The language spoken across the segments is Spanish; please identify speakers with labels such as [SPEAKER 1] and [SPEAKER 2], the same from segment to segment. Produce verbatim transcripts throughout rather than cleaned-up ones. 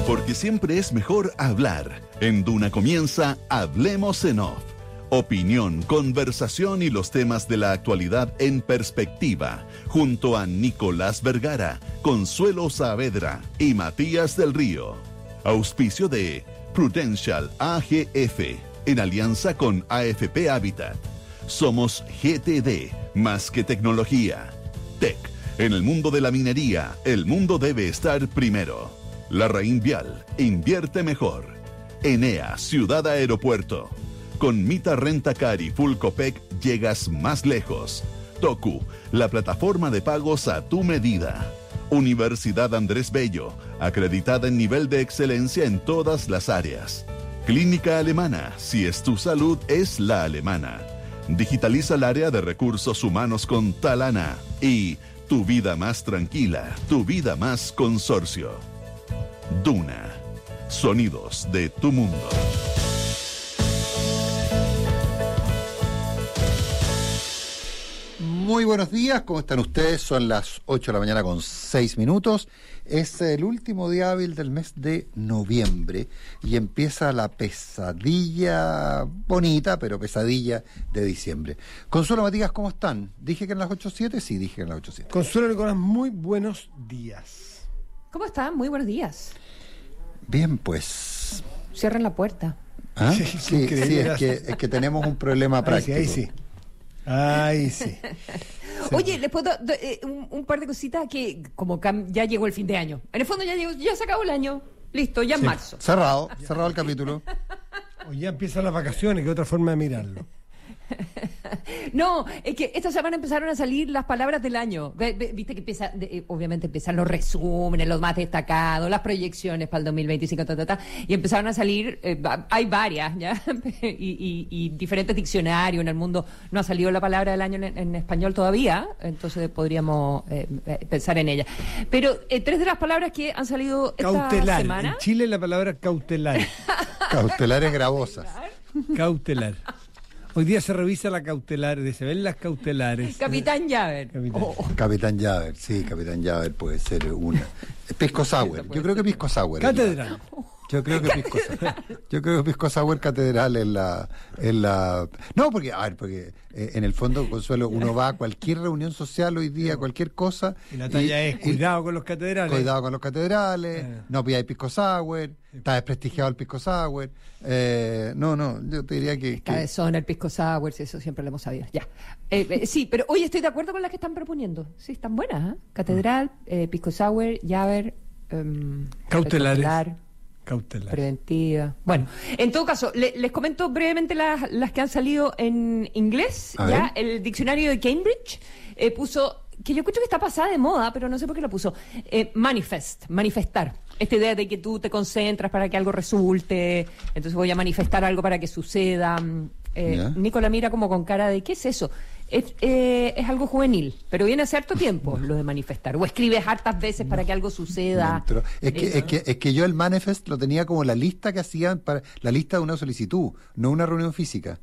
[SPEAKER 1] Porque siempre es mejor hablar. En Duna comienza Hablemos en Off. Opinión, conversación y los temas de la actualidad en perspectiva. Junto a Nicolás Vergara, Consuelo Saavedra y Matías del Río. Auspicio de Prudential A G F. En alianza con A F P Habitat. Somos G T D, más que tecnología. Tech. En el mundo de la minería, el mundo debe estar primero. Larraín Vial, invierte mejor. Enea, Ciudad Aeropuerto. Con Mita Rentacar y Full Copec llegas más lejos. Toku, la plataforma de pagos a tu medida. Universidad Andrés Bello, acreditada en nivel de excelencia en todas las áreas. Clínica Alemana, si es tu salud, es la alemana. Digitaliza el área de recursos humanos con Talana. Y tu vida más tranquila, tu vida más consorcio. Duna. Sonidos de tu mundo.
[SPEAKER 2] Muy buenos días, ¿cómo están ustedes? Son las ocho de la mañana con seis minutos. Es el último día hábil del mes de noviembre y empieza la pesadilla bonita, pero pesadilla de diciembre. Consuelo, Matías, ¿cómo están? ¿Dije que en las ocho siete? Sí, dije que en las ocho siete.
[SPEAKER 3] Consuelo, Nicolás, muy buenos días.
[SPEAKER 4] ¿Cómo están? Muy buenos días.
[SPEAKER 2] Bien, pues...
[SPEAKER 4] Cierren la puerta.
[SPEAKER 2] ¿Ah?
[SPEAKER 3] Sí,
[SPEAKER 2] Sí,
[SPEAKER 3] sí,
[SPEAKER 2] sí, sí, es, que, es que tenemos un problema
[SPEAKER 3] Ahí
[SPEAKER 2] práctico.
[SPEAKER 3] sí, ahí sí. Ay, sí.
[SPEAKER 4] Oye, les puedo do- eh, un, un par de cositas que como cam- ya llegó el fin de año. En el fondo ya llegó, ya se acabó el año. Listo, ya en
[SPEAKER 3] Sí.
[SPEAKER 4] marzo.
[SPEAKER 2] Cerrado, cerrado el capítulo.
[SPEAKER 3] Hoy ya empiezan las vacaciones, que otra forma de mirarlo.
[SPEAKER 4] No, es que esta semana empezaron a salir las palabras del año. Ve- ve- Viste que empieza, de- eh, obviamente empiezan los resúmenes, los más destacados, las proyecciones para el dos mil veinticinco, ta, ta, ta, y empezaron a salir, eh, va- hay varias, ¿ya? y, y- y diferentes diccionarios en el mundo. No ha salido la palabra del año en, en español todavía, entonces podríamos eh, eh, pensar en ella. Pero eh, tres de las palabras que han salido esta
[SPEAKER 3] Cautelar.
[SPEAKER 4] semana...
[SPEAKER 3] En Chile la palabra cautelar.
[SPEAKER 2] Cautelares gravosas.
[SPEAKER 3] Cautelar. Hoy día se revisa la cautelar, se ven las cautelares.
[SPEAKER 4] Capitán Llaver.
[SPEAKER 3] Capitán.
[SPEAKER 4] Oh, oh.
[SPEAKER 2] Capitán Llaver, sí, Capitán Llaver puede ser una. Pisco Sour, yo creo que Pisco Sour. es la-
[SPEAKER 3] Catedral.
[SPEAKER 2] Yo creo que Pisco Sour. Yo creo que Pisco Sour Catedral es la, es la. No, porque, a ver, porque eh, en el fondo, Consuelo, uno va a cualquier reunión social hoy día, cualquier cosa.
[SPEAKER 3] Y la talla es cuidado con los catedrales.
[SPEAKER 2] Cuidado con los catedrales,
[SPEAKER 3] Eh.
[SPEAKER 2] no pidáis Pisco Sour, está desprestigiado el Pisco Sour. Eh, no, no, yo te diría que. que
[SPEAKER 4] Cabezón, el pisco sour, si eso siempre lo hemos sabido. Ya. Eh, eh, sí, pero hoy estoy de acuerdo con las que están proponiendo. Sí, están buenas, ¿eh? Catedral, eh, pisco sour, llaver, em,
[SPEAKER 3] Cautelares.
[SPEAKER 4] cautelar,
[SPEAKER 3] Cautelar.
[SPEAKER 4] preventiva. Bueno, en todo caso, le- les comento brevemente las, las que han salido en inglés.
[SPEAKER 2] A
[SPEAKER 4] Ya,
[SPEAKER 2] ver.
[SPEAKER 4] el diccionario de Cambridge eh, puso, que yo escucho que está pasada de moda, pero no sé por qué lo puso, eh, manifest, manifestar. Esta idea de que tú te concentras para que algo resulte, entonces voy a manifestar algo para que suceda. Eh,
[SPEAKER 2] Ya.
[SPEAKER 4] Nicola mira como con cara de, ¿qué es eso? Es, eh, es algo juvenil, pero viene hace harto tiempo lo de manifestar. O escribes hartas veces para que algo suceda.
[SPEAKER 2] Dentro. Es que,
[SPEAKER 4] Eh,
[SPEAKER 2] es, que, es que yo el manifest lo tenía como la lista que hacían para la lista de una solicitud, no una reunión física.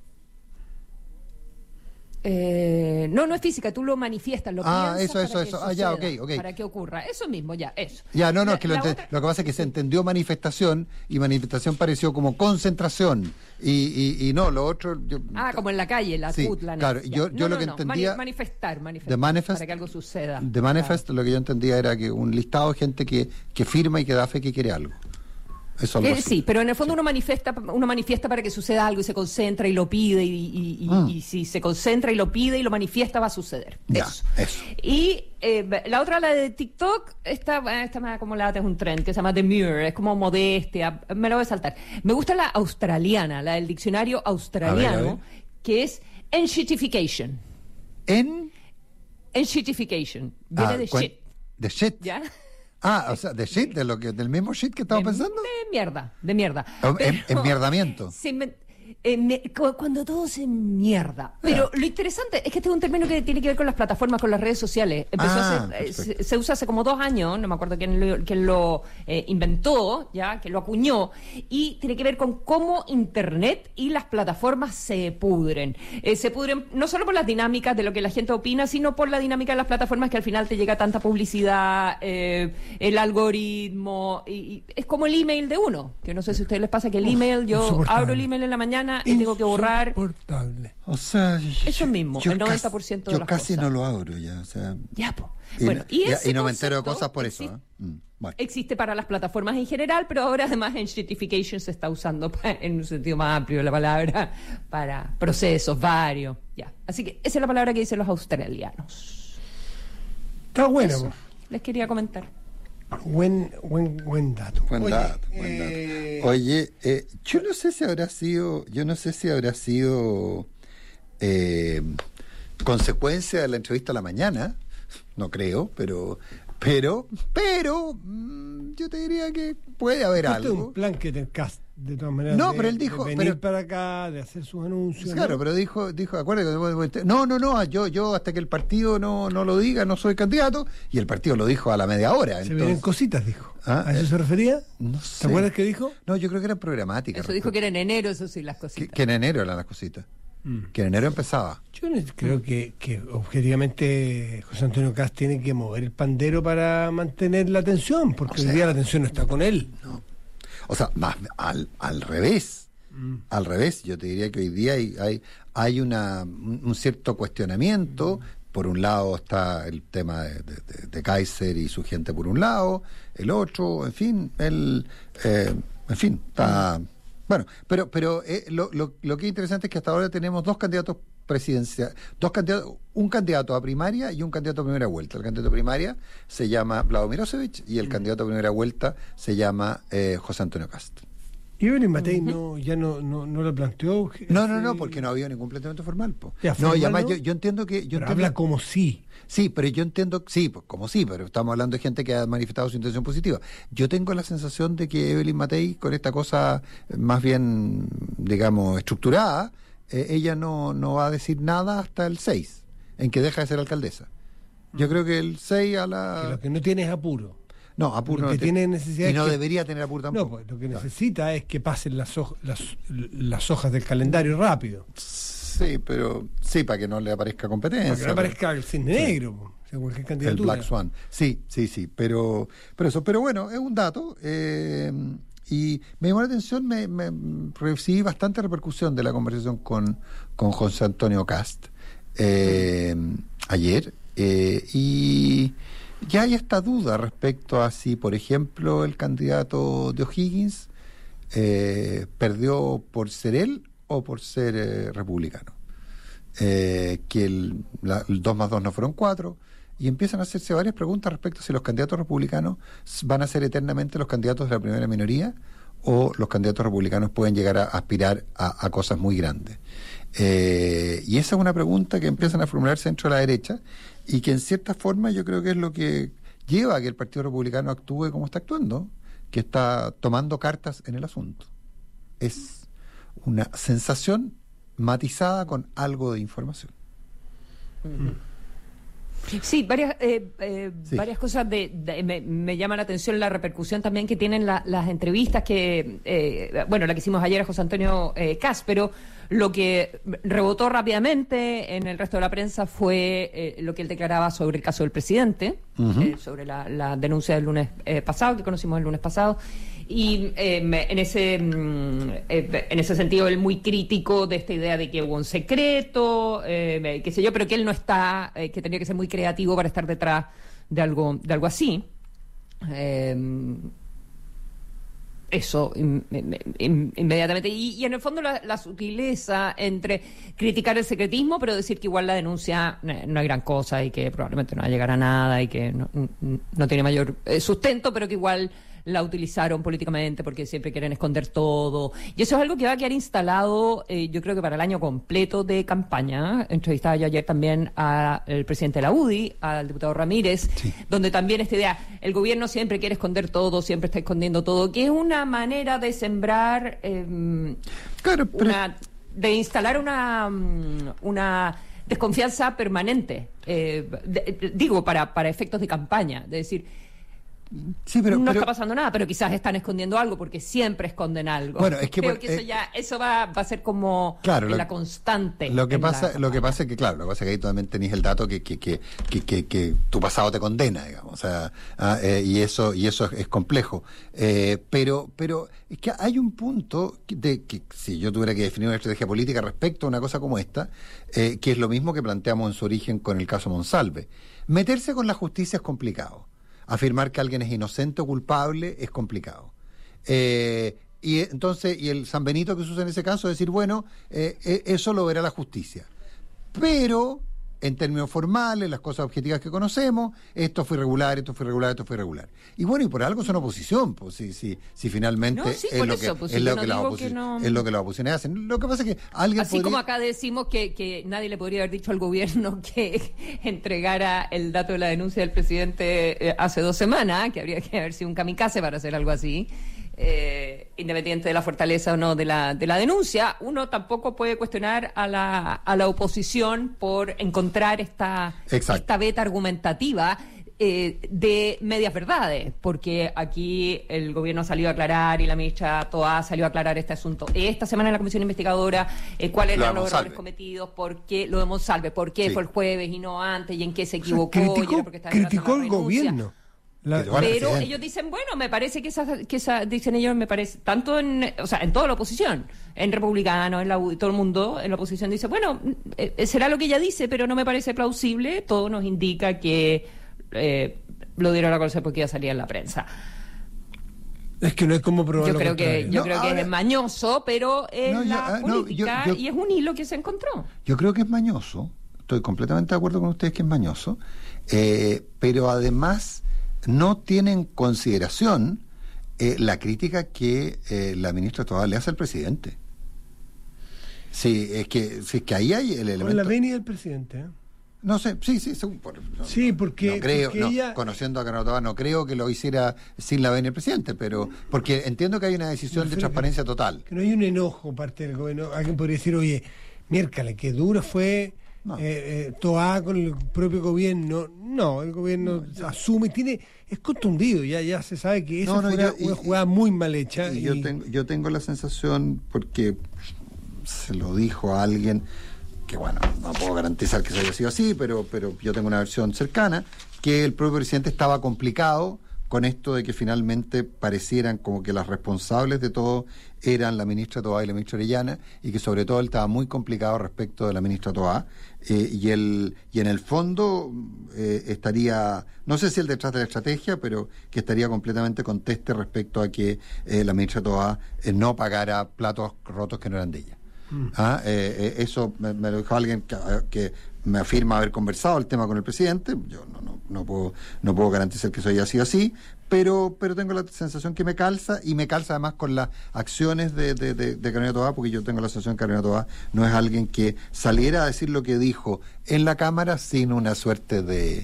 [SPEAKER 4] Eh, no, no es física, tú lo manifiestas, lo
[SPEAKER 2] Ah,
[SPEAKER 4] piensas
[SPEAKER 2] eso,
[SPEAKER 4] para
[SPEAKER 2] eso,
[SPEAKER 4] que
[SPEAKER 2] eso. Ah, ya,
[SPEAKER 4] suceda,
[SPEAKER 2] ok, ok.
[SPEAKER 4] para que ocurra. Eso mismo, ya, eso.
[SPEAKER 2] Ya, no, no,
[SPEAKER 4] La-
[SPEAKER 2] es que lo,
[SPEAKER 4] la
[SPEAKER 2] ente-
[SPEAKER 4] otra-
[SPEAKER 2] lo que pasa es que se entendió manifestación y manifestación pareció como concentración y, y, y no, lo otro... Yo,
[SPEAKER 4] Ah, como en la calle, la
[SPEAKER 2] Sí,
[SPEAKER 4] CUT, la
[SPEAKER 2] claro,
[SPEAKER 4] ya.
[SPEAKER 2] yo- yo lo que entendía-
[SPEAKER 4] mani- manifestar, manifestar.
[SPEAKER 2] de manifest,
[SPEAKER 4] para que algo suceda.
[SPEAKER 2] de manifest lo que yo entendía era que un listado de gente que, que firma y que da fe que quiere algo. Eso algo
[SPEAKER 4] Eh,
[SPEAKER 2] así.
[SPEAKER 4] sí, pero en el fondo uno manifiesta, uno manifiesta para que suceda algo y se concentra y lo pide y, y- y-
[SPEAKER 2] Mm.
[SPEAKER 4] y si se concentra y lo pide y lo manifiesta va a suceder.
[SPEAKER 2] Ya,
[SPEAKER 4] eso.
[SPEAKER 2] eso.
[SPEAKER 4] Y eh, la otra, la de TikTok, esta, bueno, esta me como la es un trend que se llama The Mirror, es como modestia, me la voy a saltar. Me gusta la australiana, la del diccionario australiano,
[SPEAKER 2] A ver, a ver.
[SPEAKER 4] que es enshitification.
[SPEAKER 2] En...
[SPEAKER 4] Enshitification. Viene
[SPEAKER 2] ah,
[SPEAKER 4] de
[SPEAKER 2] cuan-
[SPEAKER 4] shit.
[SPEAKER 2] De shit.
[SPEAKER 4] ¿Ya?
[SPEAKER 2] Ah, o sea, de shit, de lo que, del mismo shit que estaba
[SPEAKER 4] de,
[SPEAKER 2] pensando.
[SPEAKER 4] de mierda, de mierda.
[SPEAKER 2] Oh,
[SPEAKER 4] Pero-
[SPEAKER 2] en- enmierdamiento.
[SPEAKER 4] se inven- Eh, me, cu- cuando todo se mierda. Pero lo interesante es que este es un término que tiene que ver con las plataformas, con las redes sociales. Empezó
[SPEAKER 2] Ah,
[SPEAKER 4] hace, eh,
[SPEAKER 2] perfecto.
[SPEAKER 4] se, se usa hace como dos años, no me acuerdo quién lo, quién lo eh, inventó, ya, que lo acuñó, y tiene que ver con cómo Internet y las plataformas se pudren. Eh, se pudren no solo por las dinámicas de lo que la gente opina, sino por la dinámica de las plataformas, que al final te llega tanta publicidad, eh, el algoritmo, y, y es como el email de uno, que no sé si a ustedes les pasa que el email, yo
[SPEAKER 3] insoportable.
[SPEAKER 4] abro el email en la mañana y tengo que borrar.
[SPEAKER 3] Insoportable.
[SPEAKER 2] O sea,
[SPEAKER 4] Eso mismo, el
[SPEAKER 2] casi-
[SPEAKER 4] noventa por ciento de
[SPEAKER 2] yo
[SPEAKER 4] las
[SPEAKER 2] casi
[SPEAKER 4] cosas.
[SPEAKER 2] no lo abro ya, o sea,
[SPEAKER 4] Ya, po.
[SPEAKER 2] y,
[SPEAKER 4] Bueno, y,
[SPEAKER 2] y-
[SPEAKER 4] ese
[SPEAKER 2] y no me entero de
[SPEAKER 4] concepto
[SPEAKER 2] cosas por eso.
[SPEAKER 4] existe,
[SPEAKER 2] ¿eh? Mm, bueno.
[SPEAKER 4] existe para las plataformas en general, pero ahora además en Shitification se está usando pa- en un sentido más amplio de la palabra para procesos varios. Ya. Así que esa es la palabra que dicen los australianos.
[SPEAKER 3] Está bueno.
[SPEAKER 4] Eso les quería comentar.
[SPEAKER 3] Buen, buen, buen dato.
[SPEAKER 2] Buen
[SPEAKER 3] Oye,
[SPEAKER 2] dato, buen
[SPEAKER 3] eh,
[SPEAKER 2] dato. Oye, eh, yo no sé si habrá sido, yo no sé si habrá sido eh, consecuencia de la entrevista a la mañana, no creo, pero, pero, pero, mm, yo te diría que puede haber
[SPEAKER 3] este es
[SPEAKER 2] algo.
[SPEAKER 3] un plan que te cast, de todas maneras.
[SPEAKER 2] No,
[SPEAKER 3] de-
[SPEAKER 2] pero él
[SPEAKER 3] de
[SPEAKER 2] dijo-
[SPEAKER 3] venir
[SPEAKER 2] pero-
[SPEAKER 3] para acá, de hacer sus anuncios.
[SPEAKER 2] Claro,
[SPEAKER 3] ¿no?
[SPEAKER 2] pero dijo, dijo, acuérdate que no, no, no, yo, yo hasta que el partido no, no lo diga, no soy candidato, y el partido lo dijo a la media hora.
[SPEAKER 3] Se
[SPEAKER 2] entonces-
[SPEAKER 3] vienen cositas, dijo.
[SPEAKER 2] Ah,
[SPEAKER 3] ¿A eso
[SPEAKER 2] eh,
[SPEAKER 3] se refería?
[SPEAKER 2] no sé.
[SPEAKER 3] ¿Te acuerdas qué dijo?
[SPEAKER 2] No, yo creo que era programática.
[SPEAKER 4] Eso dijo que era en enero, eso sí, las
[SPEAKER 2] que,
[SPEAKER 4] cositas.
[SPEAKER 2] que en enero eran las cositas.
[SPEAKER 3] Mm.
[SPEAKER 2] Que en enero empezaba.
[SPEAKER 3] Yo no- creo que, que objetivamente José Antonio Cast tiene que mover el pandero para mantener la atención, porque
[SPEAKER 2] O sea,
[SPEAKER 3] hoy día la atención no está con él.
[SPEAKER 2] O sea, más al, al revés.
[SPEAKER 3] Mm.
[SPEAKER 2] Al revés, yo te diría que hoy día hay, hay, hay una, un un cierto cuestionamiento. Por un lado está el tema de, de, de- de Kaiser y su gente por un lado, el otro, en fin, el, eh, en fin, está... Bueno, pero pero eh, lo, lo, lo que es interesante es que hasta ahora tenemos dos candidatos presidenciales, dos candidatos, un candidato a primaria y un candidato a primera vuelta. El candidato a primaria se llama Vlado Mirosevic y el candidato a primera vuelta se llama eh, José Antonio Cast.
[SPEAKER 3] Y Evelyn Matei no, ya no, no, no lo planteó.
[SPEAKER 2] No, no, no,
[SPEAKER 3] Sí.
[SPEAKER 2] porque no había ningún planteamiento formal. Po.
[SPEAKER 3] Ya,
[SPEAKER 2] No,
[SPEAKER 3] formal,
[SPEAKER 2] y además
[SPEAKER 3] ¿no?
[SPEAKER 2] yo, yo entiendo que... Yo
[SPEAKER 3] Pero
[SPEAKER 2] entiendo-
[SPEAKER 3] habla como sí.
[SPEAKER 2] Sí, pero yo entiendo, sí, pues como sí, pero estamos hablando de gente que ha manifestado su intención positiva. Yo tengo la sensación de que Evelyn Matei, con esta cosa eh, más bien, digamos, estructurada, eh, ella no, no va a decir nada hasta el seis, en que deja de ser alcaldesa. Yo creo que el seis a
[SPEAKER 3] Que
[SPEAKER 2] la...
[SPEAKER 3] lo que no tiene es apuro.
[SPEAKER 2] No, apuro
[SPEAKER 3] lo
[SPEAKER 2] no
[SPEAKER 3] que tiene necesidad
[SPEAKER 2] Y
[SPEAKER 3] es
[SPEAKER 2] no
[SPEAKER 3] que-
[SPEAKER 2] debería tener apuro tampoco.
[SPEAKER 3] No, pues lo que
[SPEAKER 2] Claro.
[SPEAKER 3] necesita es que pasen las, hoj- las, las hojas del calendario rápido.
[SPEAKER 2] Sí, pero sí, para que no le aparezca competencia.
[SPEAKER 3] Para que no aparezca el cisne negro, po, o sea, cualquier
[SPEAKER 2] El
[SPEAKER 3] candidatura.
[SPEAKER 2] Black Swan. Sí, sí, sí, pero, pero eso, pero bueno, es un dato. eh, y me llamó la atención, me, me recibí bastante repercusión de la conversación con, con José Antonio Cast eh, ayer. eh, y ya hay esta duda respecto a si, por ejemplo, el candidato de O'Higgins eh, perdió por ser él o por ser eh, republicano. Eh, que el, la- el dos más dos no fueron cuatro, y empiezan a hacerse varias preguntas respecto a si los candidatos republicanos s- van a ser eternamente los candidatos de la primera minoría o los candidatos republicanos pueden llegar a aspirar a, a cosas muy grandes. Eh, y esa es una pregunta que empiezan a formularse dentro de la derecha y que en cierta forma yo creo que es lo que lleva a que el Partido Republicano actúe como está actuando, que está tomando cartas en el asunto. Es una sensación matizada con algo de información.
[SPEAKER 4] Sí, varias eh, eh,
[SPEAKER 2] Sí.
[SPEAKER 4] varias cosas de, de- me, me llama la atención la repercusión también que tienen la- las entrevistas que, eh, bueno, la que hicimos ayer a José Antonio eh, Cast, pero lo que rebotó rápidamente en el resto de la prensa fue eh, lo que él declaraba sobre el caso del presidente,
[SPEAKER 2] Ujú.
[SPEAKER 4] eh, sobre la, la denuncia del lunes eh, pasado, que conocimos el lunes pasado. Y eh, me- en ese mm, eh, en ese sentido él muy crítico de esta idea de que hubo un secreto, eh, qué sé yo, pero que él no está, eh, que tenía que ser muy creativo para estar detrás de algo de algo así. Eh, eso in- in- in- inmediatamente. Y, y en el fondo la, la sutileza entre criticar el secretismo, pero decir que igual la denuncia eh, no hay gran cosa y que probablemente no va a llegar a nada y que no, no- no tiene mayor eh, sustento, pero que igual la utilizaron políticamente porque siempre quieren esconder todo. Y eso es algo que va a quedar instalado, eh, yo creo que para el año completo de campaña. Entrevistaba yo ayer también al presidente de la U D I, al diputado Ramírez, sí. donde también esta idea, el gobierno siempre quiere esconder todo, siempre está escondiendo todo, que es una manera de sembrar, eh,
[SPEAKER 2] claro, pero...
[SPEAKER 4] una, de instalar una, una desconfianza permanente, eh, de, digo, para, para efectos de campaña, de decir...
[SPEAKER 2] Sí, pero,
[SPEAKER 4] no
[SPEAKER 2] pero,
[SPEAKER 4] está pasando nada, pero quizás están escondiendo algo porque siempre esconden algo.
[SPEAKER 2] Bueno, es que
[SPEAKER 4] creo
[SPEAKER 2] por,
[SPEAKER 4] que eso
[SPEAKER 2] eh,
[SPEAKER 4] ya eso va, va a ser como
[SPEAKER 2] claro,
[SPEAKER 4] en
[SPEAKER 2] lo,
[SPEAKER 4] la constante.
[SPEAKER 2] Lo que pasa,
[SPEAKER 4] la
[SPEAKER 2] lo que pasa es que claro, lo que pasa es que ahí tú también tenés el dato que que que que, que, que tu pasado te condena, digamos, o sea, ah, eh, y eso y eso es, es complejo. Eh, pero pero es que hay un punto de que si yo tuviera que definir una estrategia política respecto a una cosa como esta, eh, que es lo mismo que planteamos en su origen con el caso Monsalve. Meterse con la justicia es complicado. Afirmar que alguien es inocente o culpable es complicado. Eh, y entonces, y el San Benito que se usa en ese caso es decir, bueno, eh, eh, eso lo verá la justicia. Pero, en términos formales, las cosas objetivas que conocemos, esto fue irregular, esto fue irregular, esto fue irregular. Y bueno, y por algo son oposición, pues si, si, si finalmente
[SPEAKER 4] no, sí,
[SPEAKER 2] es, lo
[SPEAKER 4] eso,
[SPEAKER 2] que,
[SPEAKER 4] pues,
[SPEAKER 2] es, lo
[SPEAKER 4] no
[SPEAKER 2] que las
[SPEAKER 4] que
[SPEAKER 2] oposi-
[SPEAKER 4] no...
[SPEAKER 2] es lo que las oposiciones hacen. Lo que pasa es que alguien
[SPEAKER 4] Así
[SPEAKER 2] podría...
[SPEAKER 4] como acá decimos que, que nadie le podría haber dicho al gobierno que entregara el dato de la denuncia del presidente eh, hace dos semanas, que habría que haber sido un kamikaze para hacer algo así. Eh, independiente de la fortaleza o no de la de la denuncia, uno tampoco puede cuestionar a la a la oposición por encontrar esta
[SPEAKER 2] Exacto.
[SPEAKER 4] esta beta argumentativa eh, de medias verdades, porque aquí el gobierno salió a aclarar y la ministra Toá salió a aclarar este asunto esta semana en la comisión investigadora, eh, cuáles
[SPEAKER 2] Lo
[SPEAKER 4] eran
[SPEAKER 2] de
[SPEAKER 4] los errores
[SPEAKER 2] Monsalve.
[SPEAKER 4] cometidos, por qué lo de Monsalve, por qué
[SPEAKER 2] Sí.
[SPEAKER 4] fue el jueves y no antes, y en qué se
[SPEAKER 3] O sea,
[SPEAKER 4] equivocó,
[SPEAKER 3] criticó,
[SPEAKER 4] y era porque estaba
[SPEAKER 3] criticó
[SPEAKER 4] esperando
[SPEAKER 3] el
[SPEAKER 4] la renuncia.
[SPEAKER 3] gobierno. La-
[SPEAKER 2] Que bueno,
[SPEAKER 4] Pero
[SPEAKER 2] presidente.
[SPEAKER 4] ellos dicen, bueno, me parece que esa, que esa, dicen ellos, me parece, tanto en, o sea, en toda la oposición, en republicanos, en la U, todo el mundo, en la oposición dice, bueno, eh, será lo que ella dice, pero no me parece plausible, todo nos indica que eh, lo dieron a conocer porque iba a salir en la prensa.
[SPEAKER 3] Es que no es como probar
[SPEAKER 4] Yo
[SPEAKER 3] lo
[SPEAKER 4] creo que,
[SPEAKER 3] contrario.
[SPEAKER 4] yo
[SPEAKER 2] No,
[SPEAKER 4] creo
[SPEAKER 2] ahora-
[SPEAKER 4] que es mañoso, pero es
[SPEAKER 2] No, yo-
[SPEAKER 4] la
[SPEAKER 2] ah, no,
[SPEAKER 4] política
[SPEAKER 2] yo- yo-
[SPEAKER 4] y es un hilo que se encontró.
[SPEAKER 2] Yo creo que es mañoso, estoy completamente de acuerdo con ustedes que es mañoso, eh, pero además no tiene en consideración eh, la crítica que eh, la ministra Toá le hace al presidente. Sí, es que, sí, es que ahí hay el
[SPEAKER 3] Con
[SPEAKER 2] elemento...
[SPEAKER 3] la venia del presidente, ¿eh?
[SPEAKER 2] No sé, sí, sí, según, por- no,
[SPEAKER 3] Sí,
[SPEAKER 2] no,
[SPEAKER 3] porque-
[SPEAKER 2] no creo,
[SPEAKER 3] porque
[SPEAKER 2] no,
[SPEAKER 3] ella-
[SPEAKER 2] conociendo a Carolina Toá, no creo que lo hiciera sin la venia del presidente, pero porque entiendo que hay una decisión de
[SPEAKER 3] Prefiero
[SPEAKER 2] transparencia
[SPEAKER 3] que-
[SPEAKER 2] total.
[SPEAKER 3] Que no hay un enojo parte del gobierno. Alguien podría decir, oye, miércoles, que duro fue
[SPEAKER 2] No.
[SPEAKER 3] eh, eh, Toá con el propio gobierno. No, el gobierno asume, tiene, es contundido, ya, ya se sabe que esa
[SPEAKER 2] No, no,
[SPEAKER 3] fue una,
[SPEAKER 2] yo- y-
[SPEAKER 3] una jugada muy mal hecha.
[SPEAKER 2] Y
[SPEAKER 3] y-
[SPEAKER 2] yo, tengo, yo tengo la sensación, porque se lo dijo a alguien, que bueno, no puedo garantizar que eso haya sido así, pero, pero yo tengo una versión cercana, que el propio presidente estaba complicado con esto de que finalmente parecieran como que las responsables de todo eran la ministra Toá y la ministra Orellana, y que sobre todo él estaba muy complicado respecto de la ministra Toá, eh, y, él, y en el fondo eh, estaría, no sé si el detrás de la estrategia, pero que estaría completamente conteste respecto a que eh, la ministra Toá eh, no pagara platos rotos que no eran de ella. Ah, eh, eh, eso me, me lo dijo alguien que, que me afirma haber conversado el tema con el presidente. Yo no, no, no puedo no puedo garantizar que eso haya sido así, pero pero tengo la sensación que me calza, y me calza además con las acciones de, de, de, de Carolina Toá, porque yo tengo la sensación que Carolina Toá no es alguien que saliera a decir lo que dijo en la Cámara sin una suerte de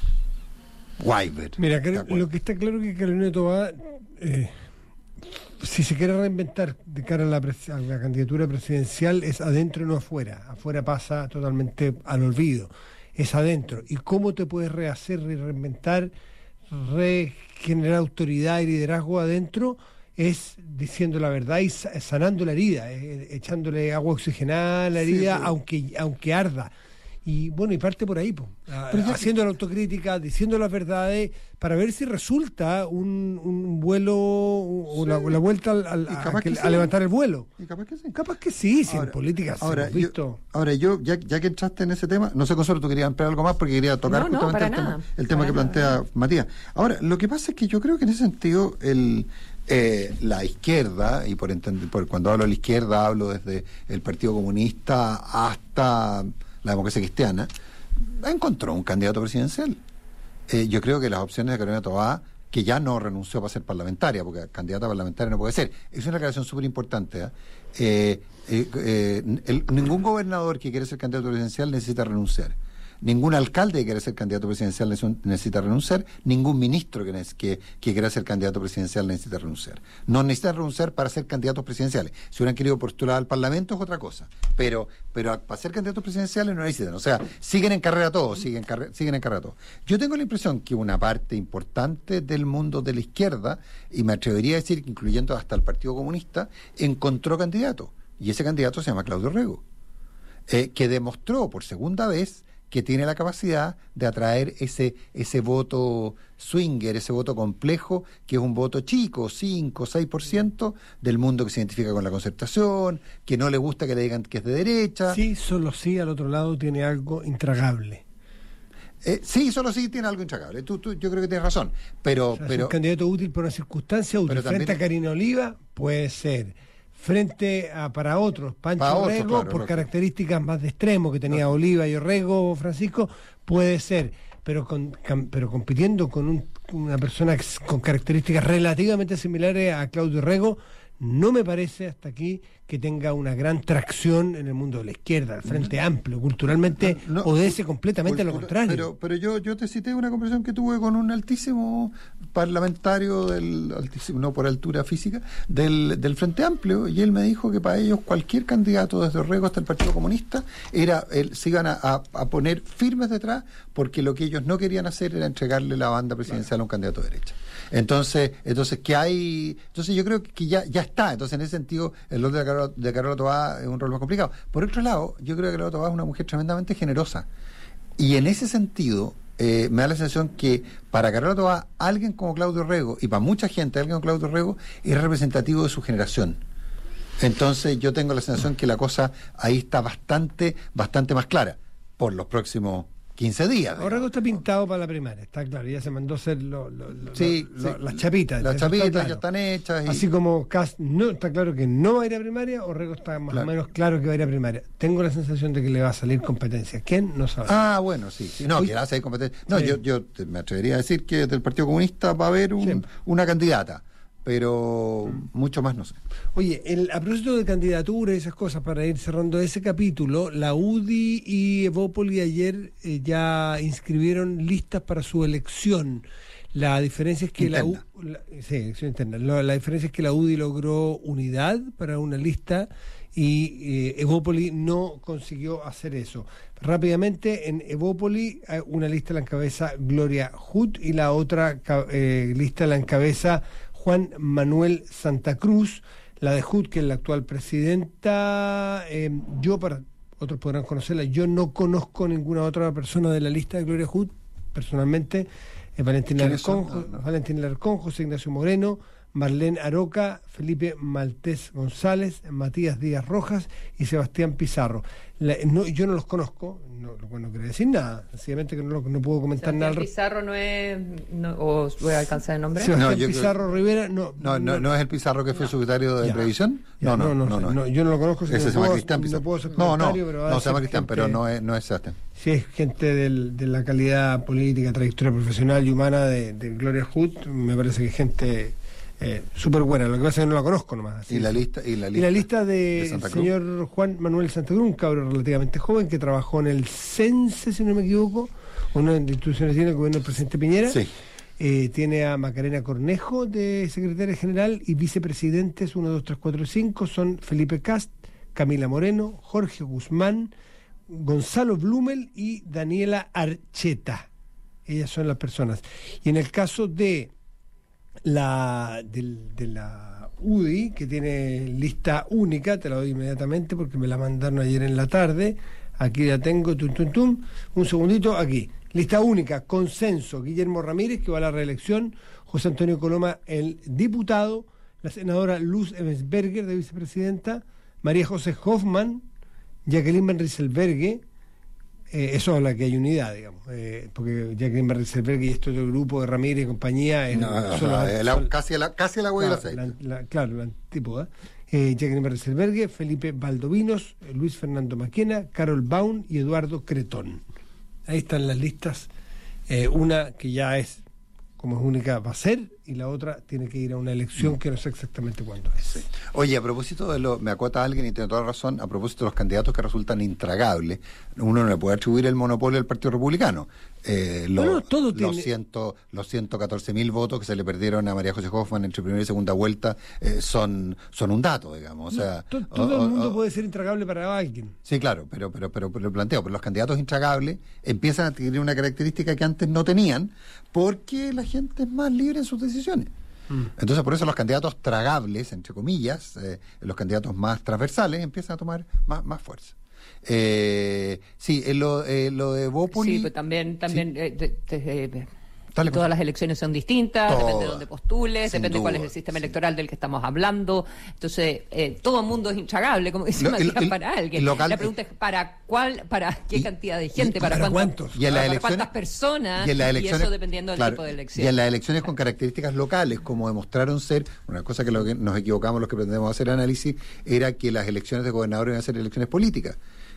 [SPEAKER 2] waiver.
[SPEAKER 3] Mira,
[SPEAKER 2] ¿De
[SPEAKER 3] creo-
[SPEAKER 2] acuerdo?
[SPEAKER 3] lo que está claro es que Carolina Toá, eh, si se quiere reinventar de cara a la, pres- a la candidatura presidencial, es adentro y no afuera. Afuera pasa totalmente al olvido. Es adentro. ¿Y cómo te puedes rehacer, re- reinventar, regenerar autoridad y liderazgo adentro? Es diciendo la verdad y sa- sanando la herida, eh, echándole agua oxigenada a la
[SPEAKER 2] Sí,
[SPEAKER 3] herida,
[SPEAKER 2] sí.
[SPEAKER 3] aunque aunque arda. Y bueno, y parte por ahí, po, a-
[SPEAKER 2] Pero ya-
[SPEAKER 3] haciendo la autocrítica, diciendo las verdades, para ver si resulta un, un vuelo o la, la vuelta al, al-
[SPEAKER 2] Y
[SPEAKER 3] a,
[SPEAKER 2] capaz
[SPEAKER 3] que-
[SPEAKER 2] que
[SPEAKER 3] a
[SPEAKER 2] sí.
[SPEAKER 3] levantar el vuelo.
[SPEAKER 2] Y capaz que sí.
[SPEAKER 3] Capaz que sí, si
[SPEAKER 2] Ahora-
[SPEAKER 3] en política se
[SPEAKER 2] ahora,
[SPEAKER 3] hemos
[SPEAKER 2] yo,
[SPEAKER 3] visto.
[SPEAKER 2] ahora yo, ya, ya que entraste en ese tema, no sé, Consuelo, tú querías ampliar algo más porque quería tocar
[SPEAKER 4] No, no,
[SPEAKER 2] justamente
[SPEAKER 4] para
[SPEAKER 2] el tema,
[SPEAKER 4] nada,
[SPEAKER 2] el tema
[SPEAKER 4] para
[SPEAKER 2] que
[SPEAKER 4] nada.
[SPEAKER 2] plantea Matías. Ahora, lo que pasa es que yo creo que en ese sentido el eh, la izquierda, y por, entender, por cuando hablo de la izquierda hablo desde el Partido Comunista hasta la democracia cristiana, encontró un candidato presidencial. Eh, yo creo que las opciones de Carolina Toá que ya no renunció para ser parlamentaria, porque candidata parlamentaria no puede ser. Es una declaración súper importante. ¿eh? Eh, eh, eh, el, ningún gobernador que quiere ser candidato presidencial necesita renunciar. Ningún alcalde que quiera ser candidato presidencial necesita renunciar, ningún ministro que, que, que quiera ser candidato presidencial necesita renunciar. No necesitan renunciar para ser candidatos presidenciales. Si hubieran querido postular al Parlamento es otra cosa, pero pero para ser candidatos presidenciales no necesitan. O sea, siguen en carrera todos, siguen, carre, siguen en carrera todos. Yo tengo la impresión que una parte importante del mundo de la izquierda, y me atrevería a decir que incluyendo hasta el Partido Comunista, encontró candidato, y ese candidato se llama Claudio Rego, eh, que demostró por segunda vez que tiene la capacidad de atraer ese ese voto swinger, ese voto complejo, que es un voto chico, cinco, seis por ciento del mundo que se identifica con la Concertación, que no le gusta que le digan que es de derecha.
[SPEAKER 3] Sí, solo sí, al otro lado tiene algo intragable.
[SPEAKER 2] Eh, sí, solo sí tiene algo intragable. Tú, tú, yo creo que tienes razón. Pero,
[SPEAKER 3] o sea,
[SPEAKER 2] pero
[SPEAKER 3] es un candidato útil por una circunstancia útil. Frente también a Karina Oliva, puede ser. Frente a para otros, Pancho
[SPEAKER 2] para
[SPEAKER 3] Orrego,
[SPEAKER 2] otro, claro,
[SPEAKER 3] por
[SPEAKER 2] no,
[SPEAKER 3] características más de extremo que tenía no. Oliva y Orrego, Francisco, puede ser, pero con, pero compitiendo con un, una persona con características relativamente similares a Claudio Orrego, no me parece hasta aquí que tenga una gran tracción en el mundo de la izquierda, el Frente Amplio, culturalmente no, no, obedece completamente cultura, a lo contrario.
[SPEAKER 2] Pero, pero yo, yo te cité una conversación que tuve con un altísimo parlamentario, del altísimo, no por altura física, del, del Frente Amplio, y él me dijo que para ellos cualquier candidato, desde Orrego hasta el Partido Comunista, era el, se iban a, a, a poner firmes detrás, porque lo que ellos no querían hacer era entregarle la banda presidencial claro. a un candidato de derecha. Entonces, entonces que hay, entonces yo creo que ya, ya está. Entonces, en ese sentido, el rol de Carola, de Carola Toá es un rol más complicado. Por otro lado, yo creo que Carola Toá es una mujer tremendamente generosa. Y en ese sentido, eh, me da la sensación que para Carola Toá, alguien como Claudio Orrego, y para mucha gente, alguien como Claudio Orrego, es representativo de su generación. Entonces, yo tengo la sensación que la cosa ahí está bastante, bastante más clara por los próximos quince días.
[SPEAKER 3] Orrego está pintado para la primaria, está claro, ya se mandó a hacer lo, lo, lo,
[SPEAKER 2] sí,
[SPEAKER 3] lo,
[SPEAKER 2] sí,
[SPEAKER 3] las chapitas.
[SPEAKER 2] Las chapitas
[SPEAKER 3] claro.
[SPEAKER 2] ya están hechas. Y...
[SPEAKER 3] Así como Cast no está claro que no va a ir a primaria, Orrego está más claro. o menos claro que va a ir a primaria. Tengo la sensación de que le va a salir competencia. ¿Quién? No sabe.
[SPEAKER 2] Ah, bueno, sí. sí. No, Uy, que va a salir competencia. No, sí. yo, yo me atrevería a decir que del Partido Comunista va a haber un, una candidata, pero mm. mucho más no sé.
[SPEAKER 3] Oye, el, a propósito de candidatura y esas cosas, para ir cerrando ese capítulo, la U D I y Evópoli ayer eh, ya inscribieron listas para su elección. La diferencia es que
[SPEAKER 2] interna.
[SPEAKER 3] la, U, la sí, elección interna. La, la diferencia es que la U D I logró unidad para una lista y eh, Evópoli no consiguió hacer eso. Rápidamente, en Evópoli una lista la encabeza Gloria Hood y la otra eh, lista la encabeza Juan Manuel Santa Cruz. La de Hood, que es la actual presidenta, eh, yo, para otros podrán conocerla, yo no conozco ninguna otra persona de la lista de Gloria Hood, personalmente, eh, Valentina Larcón, no, no. Valentina Larcón, José Ignacio Moreno, Marlene Aroca, Felipe Maltés González, Matías Díaz Rojas y Sebastián Pizarro. La, no, yo no los conozco, no, lo cual no quiere decir nada, sencillamente que no, no puedo comentar
[SPEAKER 4] Sebastián
[SPEAKER 3] nada.
[SPEAKER 4] Pizarro no es, no, o voy a alcanzar el nombre.
[SPEAKER 3] Sebastián
[SPEAKER 2] no, yo
[SPEAKER 3] Pizarro
[SPEAKER 2] creo...
[SPEAKER 3] Rivera, no
[SPEAKER 2] no, no, no. No es el Pizarro que fue
[SPEAKER 4] no.
[SPEAKER 2] secretario de
[SPEAKER 3] ya.
[SPEAKER 2] Previsión.
[SPEAKER 3] Ya,
[SPEAKER 2] no, no,
[SPEAKER 3] no,
[SPEAKER 2] no,
[SPEAKER 3] no,
[SPEAKER 2] no,
[SPEAKER 3] no, yo no lo conozco.
[SPEAKER 2] Ese
[SPEAKER 3] no
[SPEAKER 2] se llama
[SPEAKER 3] puedo,
[SPEAKER 2] Cristian Pizarro.
[SPEAKER 3] No, puedo ser
[SPEAKER 2] no, no,
[SPEAKER 3] pero
[SPEAKER 2] no se llama Cristian,
[SPEAKER 3] gente,
[SPEAKER 2] pero no es, no es Sebastián.
[SPEAKER 3] Si es gente del, de la calidad política, trayectoria profesional y humana de, de Gloria Hood, me parece que es gente eh, súper buena. Lo que pasa es que no la conozco nomás. Así.
[SPEAKER 2] Y la lista y la lista,
[SPEAKER 3] y la lista de, de señor Juan Manuel Santa Cruz, un cabro relativamente joven que trabajó en el CENSE, si no me equivoco, una de las instituciones tiene el gobierno del presidente Piñera.
[SPEAKER 2] Sí.
[SPEAKER 3] Eh, tiene a Macarena Cornejo de secretaria general y vicepresidentes uno, dos, tres, cuatro y cinco son Felipe Cast, Camila Moreno, Jorge Guzmán, Gonzalo Blumel y Daniela Archeta. Ellas son las personas. Y en el caso de la de, de la U D I, que tiene lista única, te la doy inmediatamente porque me la mandaron ayer en la tarde. Aquí la tengo, tum, tum, tum. Un segundito, aquí. Lista única, consenso. Guillermo Ramírez, que va a la reelección. José Antonio Coloma, el diputado. La senadora Luz Ebensberger, de vicepresidenta. María José Hoffman. Jacqueline Van Rieselberghe. Eh, eso habla que hay unidad, digamos. Eh, porque Jacqueline Van Rieselberghe y este otro grupo de Ramírez y compañía. Es,
[SPEAKER 2] no, no,
[SPEAKER 3] son
[SPEAKER 2] no,
[SPEAKER 3] las,
[SPEAKER 2] la,
[SPEAKER 3] son,
[SPEAKER 2] casi la casi la huella
[SPEAKER 3] claro, la, la, claro, la antípoda. Eh, Jacqueline Van Rieselberghe, Felipe Valdovinos, eh, Luis Fernando Maquena, Carol Baum y Eduardo Cretón. Ahí están las listas. Eh, una que ya es como es única, va a ser, y la otra tiene que ir a una elección que no sé exactamente cuándo es.
[SPEAKER 2] Sí. Oye, a propósito de lo, me acota alguien y tiene toda la razón, a propósito de los candidatos que resultan intragables, uno no le puede atribuir el monopolio al Partido Republicano. Eh, lo,
[SPEAKER 3] Bueno, todo
[SPEAKER 2] los,
[SPEAKER 3] tiene...
[SPEAKER 2] ciento, los ciento catorce mil votos que se le perdieron a María José Hoffman entre primera y segunda vuelta eh, son, son un dato, digamos. O sea,
[SPEAKER 3] no, to, todo
[SPEAKER 2] o,
[SPEAKER 3] el mundo
[SPEAKER 2] o,
[SPEAKER 3] puede ser intragable para alguien.
[SPEAKER 2] Sí, claro, pero, pero, pero, pero lo planteo, pero los candidatos intragables empiezan a tener una característica que antes no tenían, porque la gente es más libre en sus decisiones. Mm. Entonces, por eso los candidatos tragables, entre comillas, eh, los candidatos más transversales, empiezan a tomar más, más fuerza. Eh, sí, eh, lo, eh, lo de Bópoli...
[SPEAKER 4] Sí, pero también, también
[SPEAKER 2] sí.
[SPEAKER 4] eh, de, de, de,
[SPEAKER 2] Dale,
[SPEAKER 4] todas las elecciones son distintas,
[SPEAKER 2] Toda,
[SPEAKER 4] depende de dónde postules, depende
[SPEAKER 2] duda,
[SPEAKER 4] cuál es el sistema
[SPEAKER 2] sí.
[SPEAKER 4] electoral del que estamos hablando. Entonces, eh, todo el mundo es intragable, como dice
[SPEAKER 2] Lo,
[SPEAKER 4] Matías,
[SPEAKER 2] el, el,
[SPEAKER 4] para alguien.
[SPEAKER 2] local,
[SPEAKER 4] la pregunta es para cuál, para qué
[SPEAKER 2] y,
[SPEAKER 4] cantidad de gente,
[SPEAKER 3] y,
[SPEAKER 4] para,
[SPEAKER 3] para
[SPEAKER 4] cuántos,
[SPEAKER 3] cuántos,
[SPEAKER 2] y en
[SPEAKER 4] para,
[SPEAKER 2] las
[SPEAKER 4] para cuántas personas,
[SPEAKER 2] y, en las
[SPEAKER 4] y
[SPEAKER 2] elecciones,
[SPEAKER 4] eso dependiendo del
[SPEAKER 2] claro,
[SPEAKER 4] tipo de elección.
[SPEAKER 2] Y en las elecciones con características locales, como demostraron ser, una cosa que, lo que nos equivocamos los que pretendemos hacer análisis, era que las elecciones de gobernadores iban a ser elecciones políticas.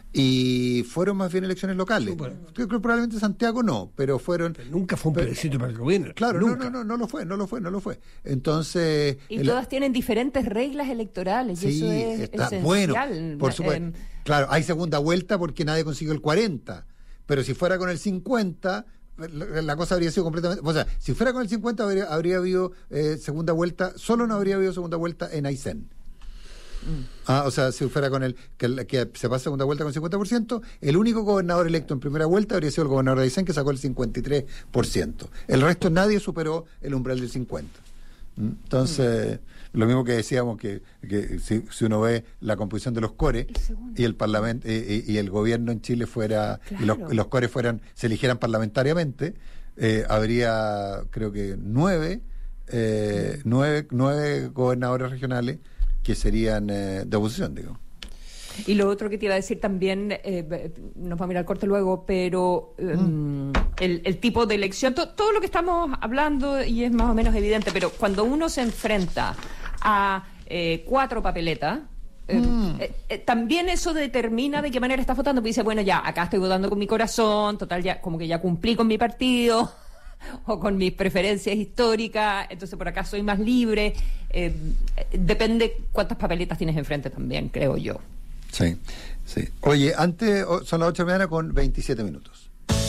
[SPEAKER 2] Y fueron más bien elecciones locales.
[SPEAKER 3] Super.
[SPEAKER 2] Yo creo que probablemente Santiago no, pero fueron...
[SPEAKER 3] Pero nunca fue un
[SPEAKER 2] pero,
[SPEAKER 3] plebiscito para el gobierno.
[SPEAKER 2] Claro,
[SPEAKER 3] nunca.
[SPEAKER 2] no, no, no, no lo fue, no lo fue, no lo fue. Entonces...
[SPEAKER 4] Y
[SPEAKER 2] el,
[SPEAKER 4] todas tienen diferentes reglas electorales,
[SPEAKER 2] sí,
[SPEAKER 4] y eso es
[SPEAKER 2] está
[SPEAKER 4] esencial.
[SPEAKER 2] Bueno, por supuesto. Eh, claro, hay segunda vuelta porque nadie consiguió el cuarenta, pero si fuera con el cincuenta... La, la cosa habría sido completamente... O sea, si fuera con el cincuenta habría, habría habido eh, segunda vuelta, solo no habría habido segunda vuelta en Aysén. Mm. Ah, o sea, si fuera con el que, que se pasa segunda vuelta con cincuenta por ciento, el único gobernador electo en primera vuelta habría sido el gobernador de Aysén, que sacó el cincuenta y tres por ciento. El resto nadie superó el umbral del cincuenta. Entonces, mm. lo mismo que decíamos que, que si, si uno ve la composición de los core y el parlamento y, y el gobierno en Chile fuera claro. y, los, y los core fueran se eligieran parlamentariamente, eh, habría creo que nueve eh, mm. nueve nueve gobernadores regionales que serían eh, de oposición, digo.
[SPEAKER 4] Y lo otro que te iba a decir también, eh, nos va a mirar el corte luego, pero eh, mm. el, el tipo de elección, to, todo lo que estamos hablando, y es más o menos evidente, pero cuando uno se enfrenta a eh, cuatro papeletas, eh, mm. eh, eh, también eso determina de qué manera estás votando, porque dice, bueno, ya, acá estoy votando con mi corazón, total, ya como que ya cumplí con mi partido, o con mis preferencias históricas, entonces por acá soy más libre. Eh, depende cuántas papeletas tienes enfrente también, creo yo.
[SPEAKER 2] Sí, sí. Oye, antes son las ocho de la mañana con veintisiete minutos.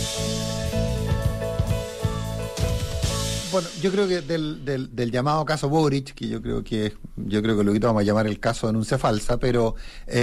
[SPEAKER 2] Bueno, yo creo que del, del, del llamado caso Boric, que yo creo que yo creo que lo que vamos a llamar el caso denuncia falsa, pero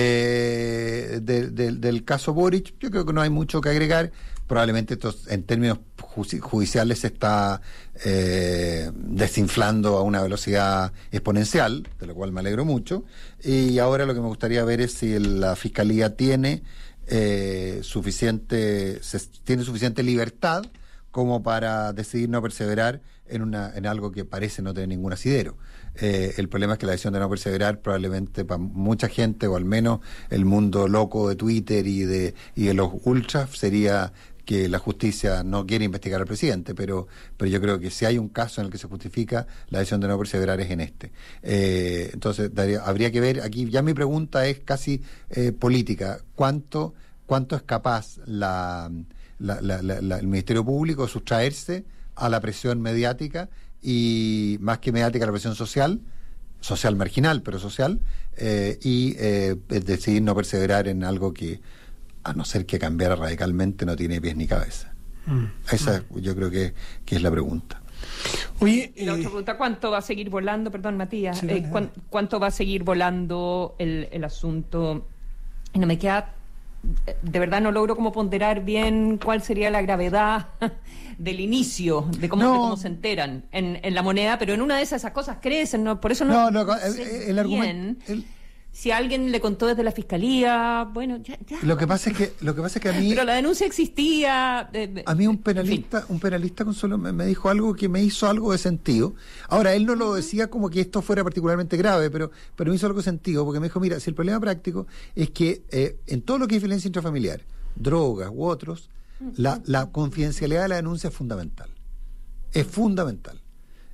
[SPEAKER 2] eh, de, de, del caso Boric, yo creo que no hay mucho que agregar. Probablemente esto en términos judiciales se está eh, desinflando a una velocidad exponencial, de lo cual me alegro mucho. Y ahora lo que me gustaría ver es si la Fiscalía tiene eh, suficiente se, tiene suficiente libertad como para decidir no perseverar en una en algo que parece no tener ningún asidero. Eh, el problema es que la decisión de no perseverar probablemente para mucha gente, o al menos el mundo loco de Twitter y de y de los ultras, sería que la justicia no quiere investigar al presidente, pero pero yo creo que si hay un caso en el que se justifica la decisión de no perseverar es en este. Eh, entonces daría, habría que ver, aquí ya mi pregunta es casi eh, política, ¿cuánto cuánto es capaz la, la, la, la, la, el Ministerio Público de sustraerse a la presión mediática, y más que mediática, la presión social, social marginal, pero social, eh, y eh, decidir no perseverar en algo que, a no ser que cambiara radicalmente, no tiene pies ni cabeza. Mm. Esa mm. yo creo que, que es la pregunta.
[SPEAKER 3] Oye,
[SPEAKER 4] y la otra pregunta, ¿cuánto va a seguir volando, perdón Matías,
[SPEAKER 3] sí,
[SPEAKER 4] eh, ¿cuán, cuánto va a seguir volando el, el asunto? Y no me queda, de verdad no logro como ponderar bien cuál sería la gravedad del inicio, de cómo, no. de cómo se enteran en, en la moneda, pero en una de esas, esas cosas crecen, ¿no? Por eso no,
[SPEAKER 2] no, no
[SPEAKER 4] sé
[SPEAKER 2] el, el argumento... El...
[SPEAKER 4] Si alguien le contó desde la fiscalía, bueno, ya, ya.
[SPEAKER 2] Lo que pasa es que, lo que pasa es que a mí.
[SPEAKER 4] Pero la denuncia existía. Eh,
[SPEAKER 2] a mí un penalista, en fin. un penalista Consuelo me, me dijo algo que me hizo algo de sentido. Ahora él no lo decía como que esto fuera particularmente grave, pero, pero me hizo algo de sentido, porque me dijo, mira, si el problema práctico es que eh, en todo lo que es violencia intrafamiliar, drogas u otros, uh-huh. la, la confidencialidad de la denuncia es fundamental. Es fundamental.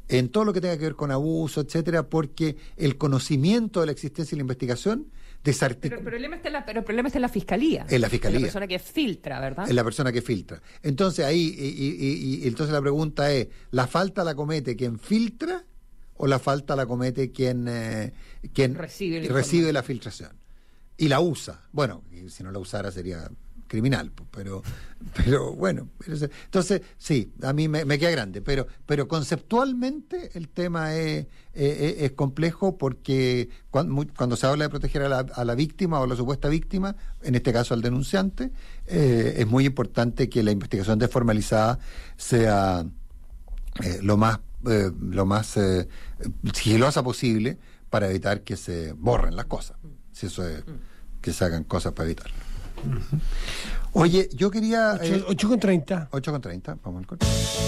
[SPEAKER 2] en todo lo que tenga que ver con abuso, etcétera, porque el conocimiento de la existencia y la investigación desarticula.
[SPEAKER 4] Pero el problema está en la, pero el problema está en la fiscalía.
[SPEAKER 2] En la fiscalía.
[SPEAKER 4] En la persona que filtra, ¿verdad?
[SPEAKER 2] En la persona que filtra. Entonces ahí, y, y, y, y entonces la pregunta es, ¿la falta la comete quien filtra o la falta la comete quien, eh, quien
[SPEAKER 4] recibe, la,
[SPEAKER 2] recibe la filtración? Y la usa. Bueno, si no la usara sería criminal, pero pero bueno, entonces sí, a mí me, me queda grande, pero pero conceptualmente el tema es, es, es complejo porque cuando, cuando se habla de proteger a la, a la víctima o a la supuesta víctima, en este caso al denunciante, eh, es muy importante que la investigación desformalizada sea eh, lo más eh, lo más eh, sigilosa posible para evitar que se borren las cosas, si eso es, que se hagan cosas para evitarlo. Uh-huh. Oye, yo quería...
[SPEAKER 3] ocho con treinta.
[SPEAKER 2] ocho con treinta, vamos al corte.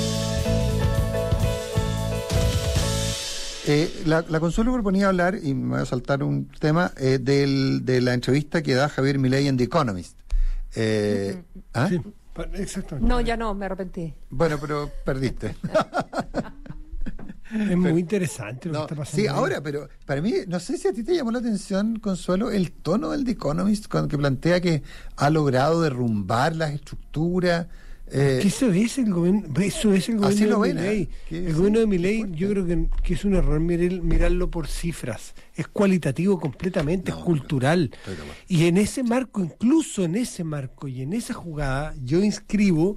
[SPEAKER 2] Eh, la, la Consuelo proponía hablar, y me voy a saltar un tema, eh, del, de la entrevista que da Javier Milei en The Economist. Eh, uh-huh. ¿Ah?
[SPEAKER 3] Sí, exactamente.
[SPEAKER 4] No, ya no, me arrepentí.
[SPEAKER 2] Bueno, pero perdiste.
[SPEAKER 3] Es muy pero, interesante lo
[SPEAKER 2] no,
[SPEAKER 3] que está pasando.
[SPEAKER 2] Sí, ahora, pero para mí, no sé si a ti te llamó la atención, Consuelo, el tono del The Economist, cuando que plantea que ha logrado derrumbar las estructuras. Eh,
[SPEAKER 3] eso es el gobierno, eso es el gobierno de Milei. El gobierno de Milei, yo creo que, que es un error mirar, mirarlo por cifras. Es cualitativo completamente, no, es cultural. Y en ese marco, incluso en ese marco y en esa jugada, yo inscribo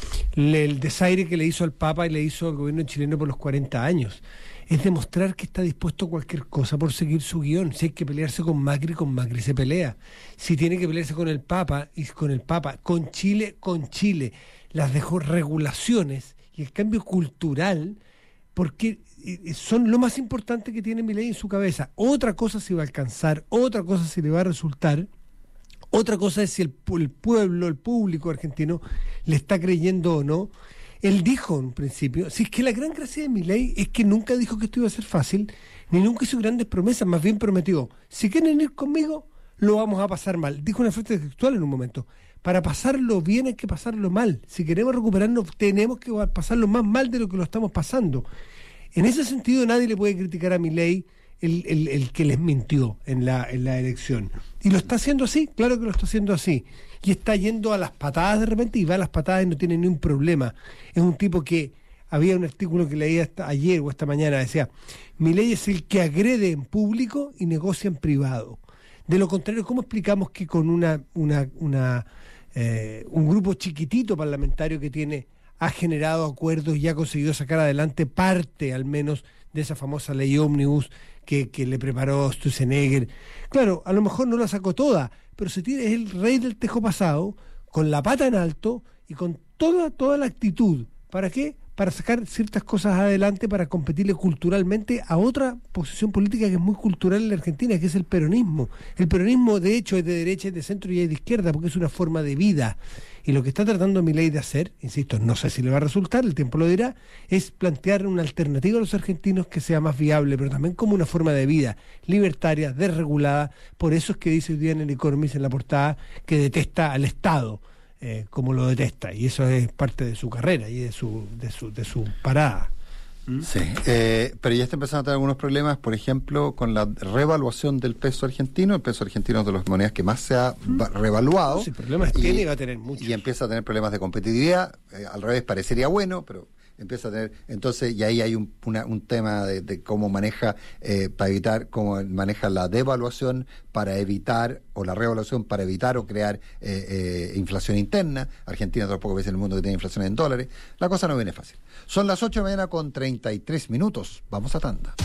[SPEAKER 3] el desaire que le hizo al Papa y le hizo al gobierno chileno por los cuarenta años. Es demostrar que está dispuesto a cualquier cosa por seguir su guión. Si hay que pelearse con Macri, con Macri se pelea. Si tiene que pelearse con el Papa, y con el Papa, con Chile, con Chile. Las dejó regulaciones y el cambio cultural, porque son lo más importante que tiene Milei en su cabeza. Otra cosa se va a alcanzar, otra cosa se le va a resultar, otra cosa es si el, el pueblo, el público argentino le está creyendo o no. Él dijo en un principio, si es que la gran gracia de Milei es que nunca dijo que esto iba a ser fácil, ni nunca hizo grandes promesas, más bien prometió, si quieren ir conmigo, lo vamos a pasar mal. Dijo una frase textual en un momento, para pasarlo bien hay que pasarlo mal. Si queremos recuperarnos, tenemos que pasarlo más mal de lo que lo estamos pasando. En ese sentido, nadie le puede criticar a Milei el, el, el que les mintió en la, en la elección. Y lo está haciendo así, claro que lo está haciendo así. Y está yendo a las patadas de repente, y va a las patadas y no tiene ni un problema. Es un tipo que, había un artículo que leí hasta ayer o esta mañana, decía, Milei es el que agrede en público y negocia en privado. De lo contrario, ¿cómo explicamos que con una... una, una Eh, un grupo chiquitito parlamentario que tiene, ha generado acuerdos y ha conseguido sacar adelante parte al menos de esa famosa ley ómnibus que, que le preparó Sturzenegger? Claro, a lo mejor no la sacó toda, pero se tiene, es el rey del tejo pasado, con la pata en alto y con toda, toda la actitud. ¿Para qué? Para sacar ciertas cosas adelante, para competirle culturalmente a otra posición política que es muy cultural en la Argentina, que es el peronismo. El peronismo, de hecho, es de derecha, es de centro y es de izquierda, porque es una forma de vida. Y lo que está tratando Milei de hacer, insisto, no sé si le va a resultar, el tiempo lo dirá, es plantear una alternativa a los argentinos que sea más viable, pero también como una forma de vida libertaria, desregulada. Por eso es que dice hoy día en el Economist, en la portada, que detesta al Estado. Eh, como lo detesta, y eso es parte de su carrera y de su de su, de su parada.
[SPEAKER 2] ¿Mm? Sí, eh, pero ya está empezando a tener algunos problemas, por ejemplo, con la revaluación del peso argentino. El peso argentino es de las monedas que más se ha ¿Mm? revaluado.
[SPEAKER 3] Sí, problemas
[SPEAKER 2] y,
[SPEAKER 3] tiene y va a tener muchos.
[SPEAKER 2] Y empieza a tener problemas de competitividad, eh, al revés, parecería bueno, pero empieza a tener, entonces, y ahí hay un, una, un tema de, de cómo maneja, eh, para evitar, cómo maneja la devaluación para evitar, o la revaluación para evitar o crear eh, eh, inflación interna. Argentina es de los pocos países en el mundo que tiene inflación en dólares. La cosa no viene fácil. Son las ocho de la mañana con treinta y tres minutos. Vamos a tanda.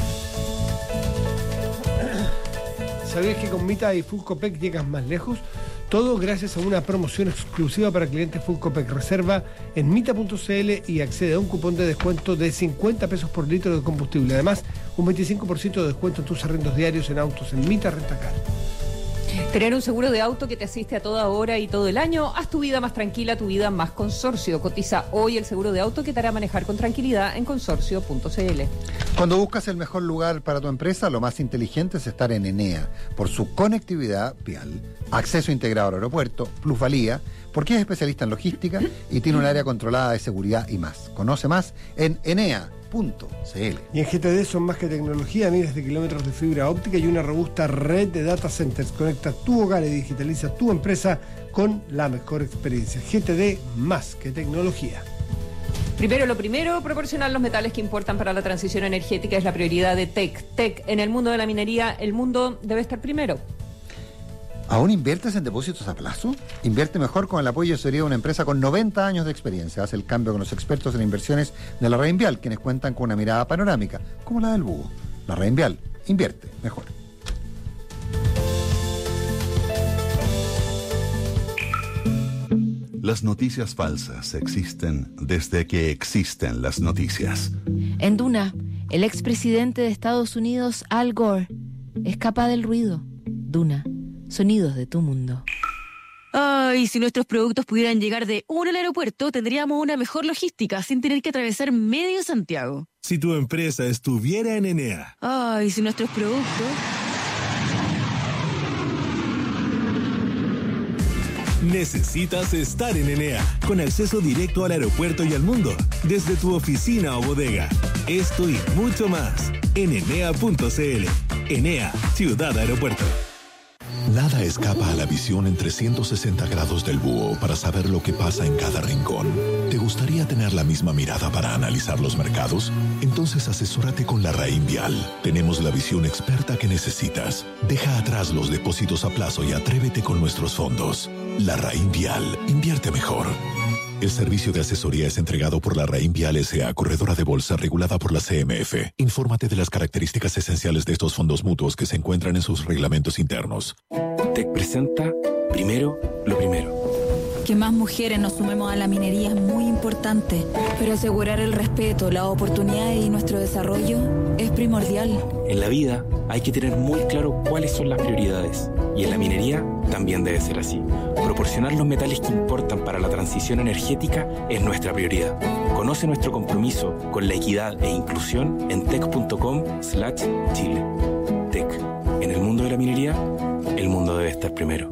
[SPEAKER 3] ¿Sabías que con Mita y Fullcopec llegas más lejos? Todo gracias a una promoción exclusiva para clientes Fullcopec. Reserva en mita punto c l y accede a un cupón de descuento de cincuenta pesos por litro de combustible. Además, un veinticinco por ciento de descuento en tus arrendos diarios en autos en Mita Rentacar.
[SPEAKER 4] Tener un seguro de auto que te asiste a toda hora y todo el año, haz tu vida más tranquila, tu vida más Consorcio. Cotiza hoy el seguro de auto que te hará manejar con tranquilidad en consorcio punto c l.
[SPEAKER 2] Cuando buscas el mejor lugar para tu empresa, lo más inteligente es estar en Enea, por su conectividad vial, acceso integrado al aeropuerto, plusvalía, porque es especialista en logística y tiene un área controlada de seguridad y más. Conoce más en enea punto c l.
[SPEAKER 3] Y en G T D son más que tecnología, miles de kilómetros de fibra óptica y una robusta red de data centers. Conecta tu hogar y digitaliza tu empresa con la mejor experiencia. G T D, más que tecnología.
[SPEAKER 4] Primero lo primero, proporcionar los metales que importan para la transición energética es la prioridad de T E C. T E C, en el mundo de la minería, el mundo debe estar primero.
[SPEAKER 2] ¿Aún inviertes en depósitos a plazo? Invierte mejor con el apoyo y asesoría de una empresa con noventa años de experiencia. Haz el cambio con los expertos en inversiones de la Reinvial, quienes cuentan con una mirada panorámica, como la del búho. La Reinvial, invierte mejor.
[SPEAKER 1] Las noticias falsas existen desde que existen las noticias.
[SPEAKER 5] En Duna, el expresidente de Estados Unidos, Al Gore, escapa del ruido. Duna, sonidos de tu mundo.
[SPEAKER 6] Ay, si nuestros productos pudieran llegar de uno al aeropuerto, tendríamos una mejor logística sin tener que atravesar medio Santiago.
[SPEAKER 7] Si tu empresa estuviera en Enea.
[SPEAKER 6] Ay, si nuestros productos...
[SPEAKER 7] Necesitas estar en Enea, con acceso directo al aeropuerto y al mundo, desde tu oficina o bodega. Esto y mucho más en enea punto c l. Enea, Ciudad Aeropuerto.
[SPEAKER 8] Nada escapa a la visión en trescientos sesenta grados del búho para saber lo que pasa en cada rincón. ¿Te gustaría tener la misma mirada para analizar los mercados? Entonces asesórate con la Reinvial. Tenemos la visión experta que necesitas. Deja atrás los depósitos a plazo y atrévete con nuestros fondos. La Reinvial. Invierte mejor. El servicio de asesoría es entregado por la Reinvial S A, corredora de bolsa regulada por la C M F. Infórmate de las características esenciales de estos fondos mutuos que se encuentran en sus reglamentos internos.
[SPEAKER 9] T E C presenta Primero lo Primero.
[SPEAKER 10] Que más mujeres nos sumemos a la minería es muy importante, pero asegurar el respeto, las oportunidades y nuestro desarrollo es primordial.
[SPEAKER 9] En la vida hay que tener muy claro cuáles son las prioridades, y en la minería también debe ser así. Proporcionar los metales que importan para la transición energética es nuestra prioridad. Conoce nuestro compromiso con la equidad e inclusión en tec punto com slash chile. T E C. En el mundo de la minería, el mundo debe estar primero.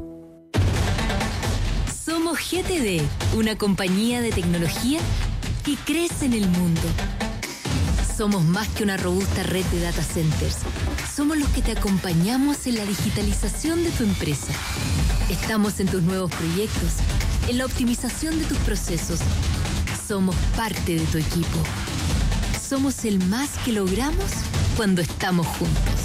[SPEAKER 6] Somos G T D, una compañía de tecnología que crece en el mundo. Somos más que una robusta red de data centers. Somos los que te acompañamos en la digitalización de tu empresa. Estamos en tus nuevos proyectos, en la optimización de tus procesos. Somos parte de tu equipo. Somos el más que logramos cuando estamos juntos.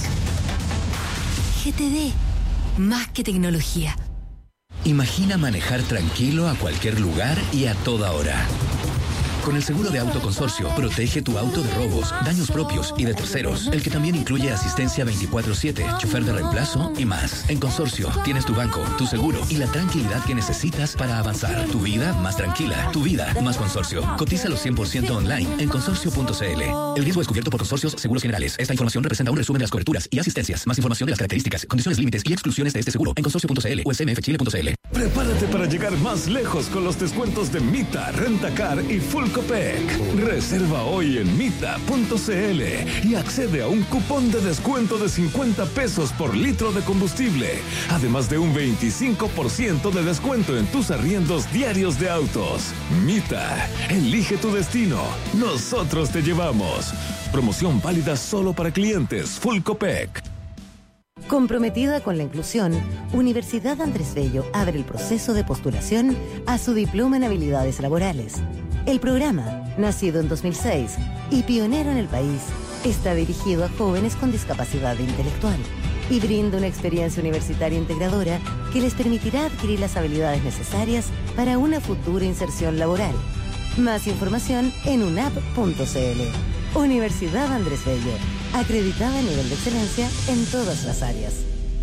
[SPEAKER 6] G T D, más que tecnología.
[SPEAKER 11] Imagina manejar tranquilo a cualquier lugar y a toda hora. Con el seguro de auto Consorcio, protege tu auto de robos, daños propios y de terceros, el que también incluye asistencia veinticuatro siete, chofer de reemplazo y más. En Consorcio tienes tu banco, tu seguro y la tranquilidad que necesitas para avanzar. Tu vida más tranquila, tu vida más Consorcio. Cotízalo cien por ciento online en consorcio punto c l. El riesgo es cubierto por Consorcios Seguros Generales. Esta información representa un resumen de las coberturas y asistencias. Más información de las características, condiciones, límites y exclusiones de este seguro en consorcio punto c l o s m f chile punto c l.
[SPEAKER 7] Prepárate para llegar más lejos con los descuentos de Mita, Rentacar y Fulcopec. Reserva hoy en mita punto c l y accede a un cupón de descuento de cincuenta pesos por litro de combustible, además de un veinticinco por ciento de descuento en tus arriendos diarios de autos. Mita, elige tu destino. Nosotros te llevamos. Promoción válida solo para clientes Fulcopec.
[SPEAKER 12] Comprometida con la inclusión, Universidad Andrés Bello abre el proceso de postulación a su diploma en habilidades laborales. El programa, nacido en dos mil seis y pionero en el país, está dirigido a jóvenes con discapacidad intelectual y brinda una experiencia universitaria integradora que les permitirá adquirir las habilidades necesarias para una futura inserción laboral. Más información en unap punto c l. Universidad Andrés Bello, acreditada a nivel de excelencia en todas las áreas.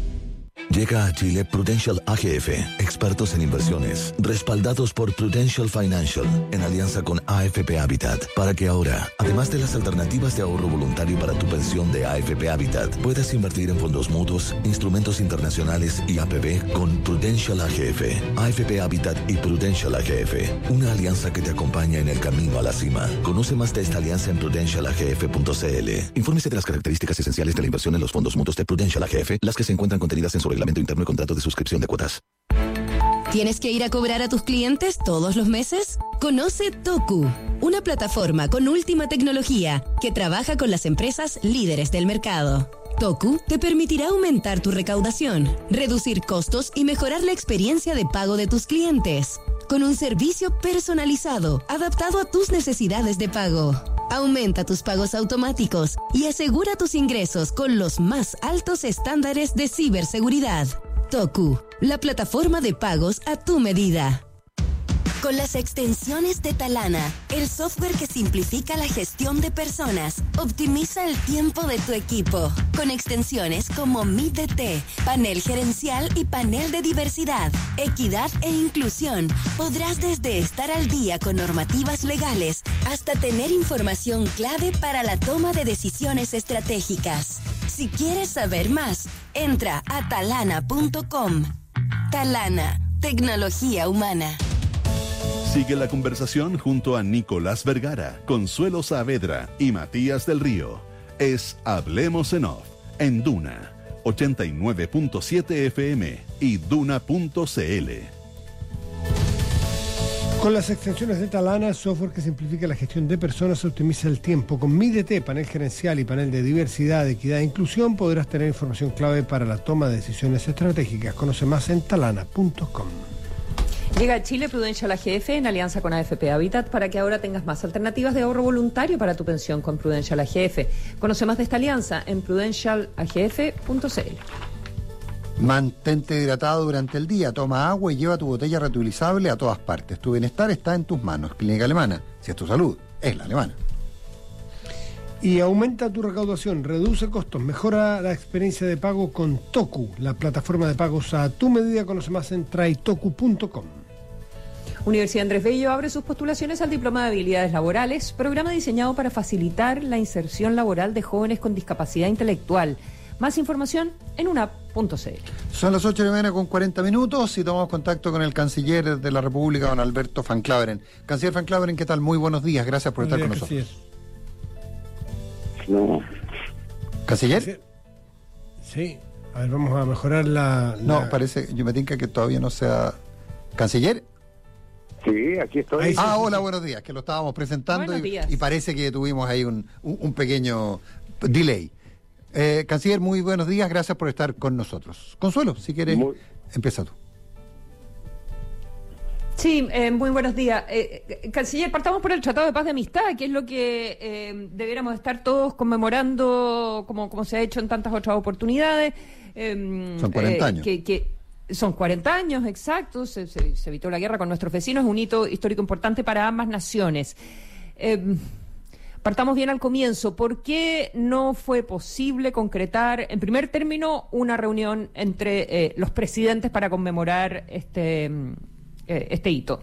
[SPEAKER 13] Llega a Chile Prudential A G F, expertos en inversiones, respaldados por Prudential Financial, en alianza con A F P Habitat, para que ahora, además de las alternativas de ahorro voluntario para tu pensión de A F P Habitat, puedas invertir en fondos mutuos, instrumentos internacionales y A P B con Prudential A G F. A F P Habitat y Prudential A G F, una alianza que te acompaña en el camino a la cima. Conoce más de esta alianza en prudential a g f punto c l. Infórmese de las características esenciales de la inversión en los fondos mutuos de Prudential A G F, las que se encuentran contenidas en su reglamento interno y contrato de suscripción de cuotas.
[SPEAKER 14] ¿Tienes que ir a cobrar a tus clientes todos los meses? Conoce Toku, una plataforma con última tecnología que trabaja con las empresas líderes del mercado. Toku te permitirá aumentar tu recaudación, reducir costos y mejorar la experiencia de pago de tus clientes, con un servicio personalizado, adaptado a tus necesidades de pago. Aumenta tus pagos automáticos y asegura tus ingresos con los más altos estándares de ciberseguridad. Toku, la plataforma de pagos a tu medida. Con las extensiones de Talana, el software que simplifica la gestión de personas, optimiza el tiempo de tu equipo. Con extensiones como Mi D T, panel gerencial y panel de diversidad, equidad e inclusión, podrás desde estar al día con normativas legales hasta tener información clave para la toma de decisiones estratégicas. Si quieres saber más, entra a talana punto com. Talana, tecnología humana.
[SPEAKER 1] Sigue la conversación junto a Nicolás Vergara, Consuelo Saavedra y Matías del Río. Es Hablemos en Off, en Duna, ochenta y nueve punto siete F M y duna punto c l.
[SPEAKER 3] Con las extensiones de Talana, software que simplifica la gestión de personas, optimiza el tiempo. Con Mi D T, panel gerencial y panel de diversidad, equidad e inclusión, podrás tener información clave para la toma de decisiones estratégicas. Conoce más en talana punto com.
[SPEAKER 4] Llega a Chile Prudential A G F en alianza con A F P Habitat para que ahora tengas más alternativas de ahorro voluntario para tu pensión con Prudential A G F. Conoce más de esta alianza en prudential a g f punto c l.
[SPEAKER 2] Mantente hidratado durante el día, toma agua y lleva tu botella reutilizable a todas partes. Tu bienestar está en tus manos. Clínica Alemana, si es tu salud, es la alemana.
[SPEAKER 3] Y aumenta tu recaudación, reduce costos, mejora la experiencia de pago con Toku, la plataforma de pagos a tu medida. Conoce más en traitoku punto com.
[SPEAKER 4] Universidad Andrés Bello abre sus postulaciones al Diploma de Habilidades Laborales, programa diseñado para facilitar la inserción laboral de jóvenes con discapacidad intelectual. Más información en una punto c l.
[SPEAKER 2] Son las ocho de la mañana con cuarenta minutos y tomamos contacto con el canciller de la República, don Alberto Van Claveren. Canciller Van Claveren, ¿qué tal? Muy buenos días, gracias por estar con nosotros.
[SPEAKER 15] No.
[SPEAKER 2] ¿Canciller?
[SPEAKER 3] Sí, a ver, vamos a mejorar la... la...
[SPEAKER 2] No, parece, yo me tinca que todavía no sea... ¿Canciller?
[SPEAKER 15] Sí, aquí estoy.
[SPEAKER 2] Ah, hola, buenos días, que lo estábamos presentando y, y parece que tuvimos ahí un, un, un pequeño delay. Eh, canciller, muy buenos días, gracias por estar con nosotros. Consuelo, si quieres, muy... empieza tú.
[SPEAKER 4] Sí, eh, muy buenos días. Eh, eh, canciller, partamos por el Tratado de Paz de Amistad, que es lo que eh, debiéramos estar todos conmemorando, como, como se ha hecho en tantas otras oportunidades. Eh,
[SPEAKER 2] Son cuarenta años.
[SPEAKER 4] Que, que son cuarenta años, exacto. Se, se, se evitó la guerra con nuestros vecinos, es un hito histórico importante para ambas naciones. Eh, partamos bien al comienzo. ¿Por qué no fue posible concretar, en primer término, una reunión entre eh, los presidentes para conmemorar este... este hito?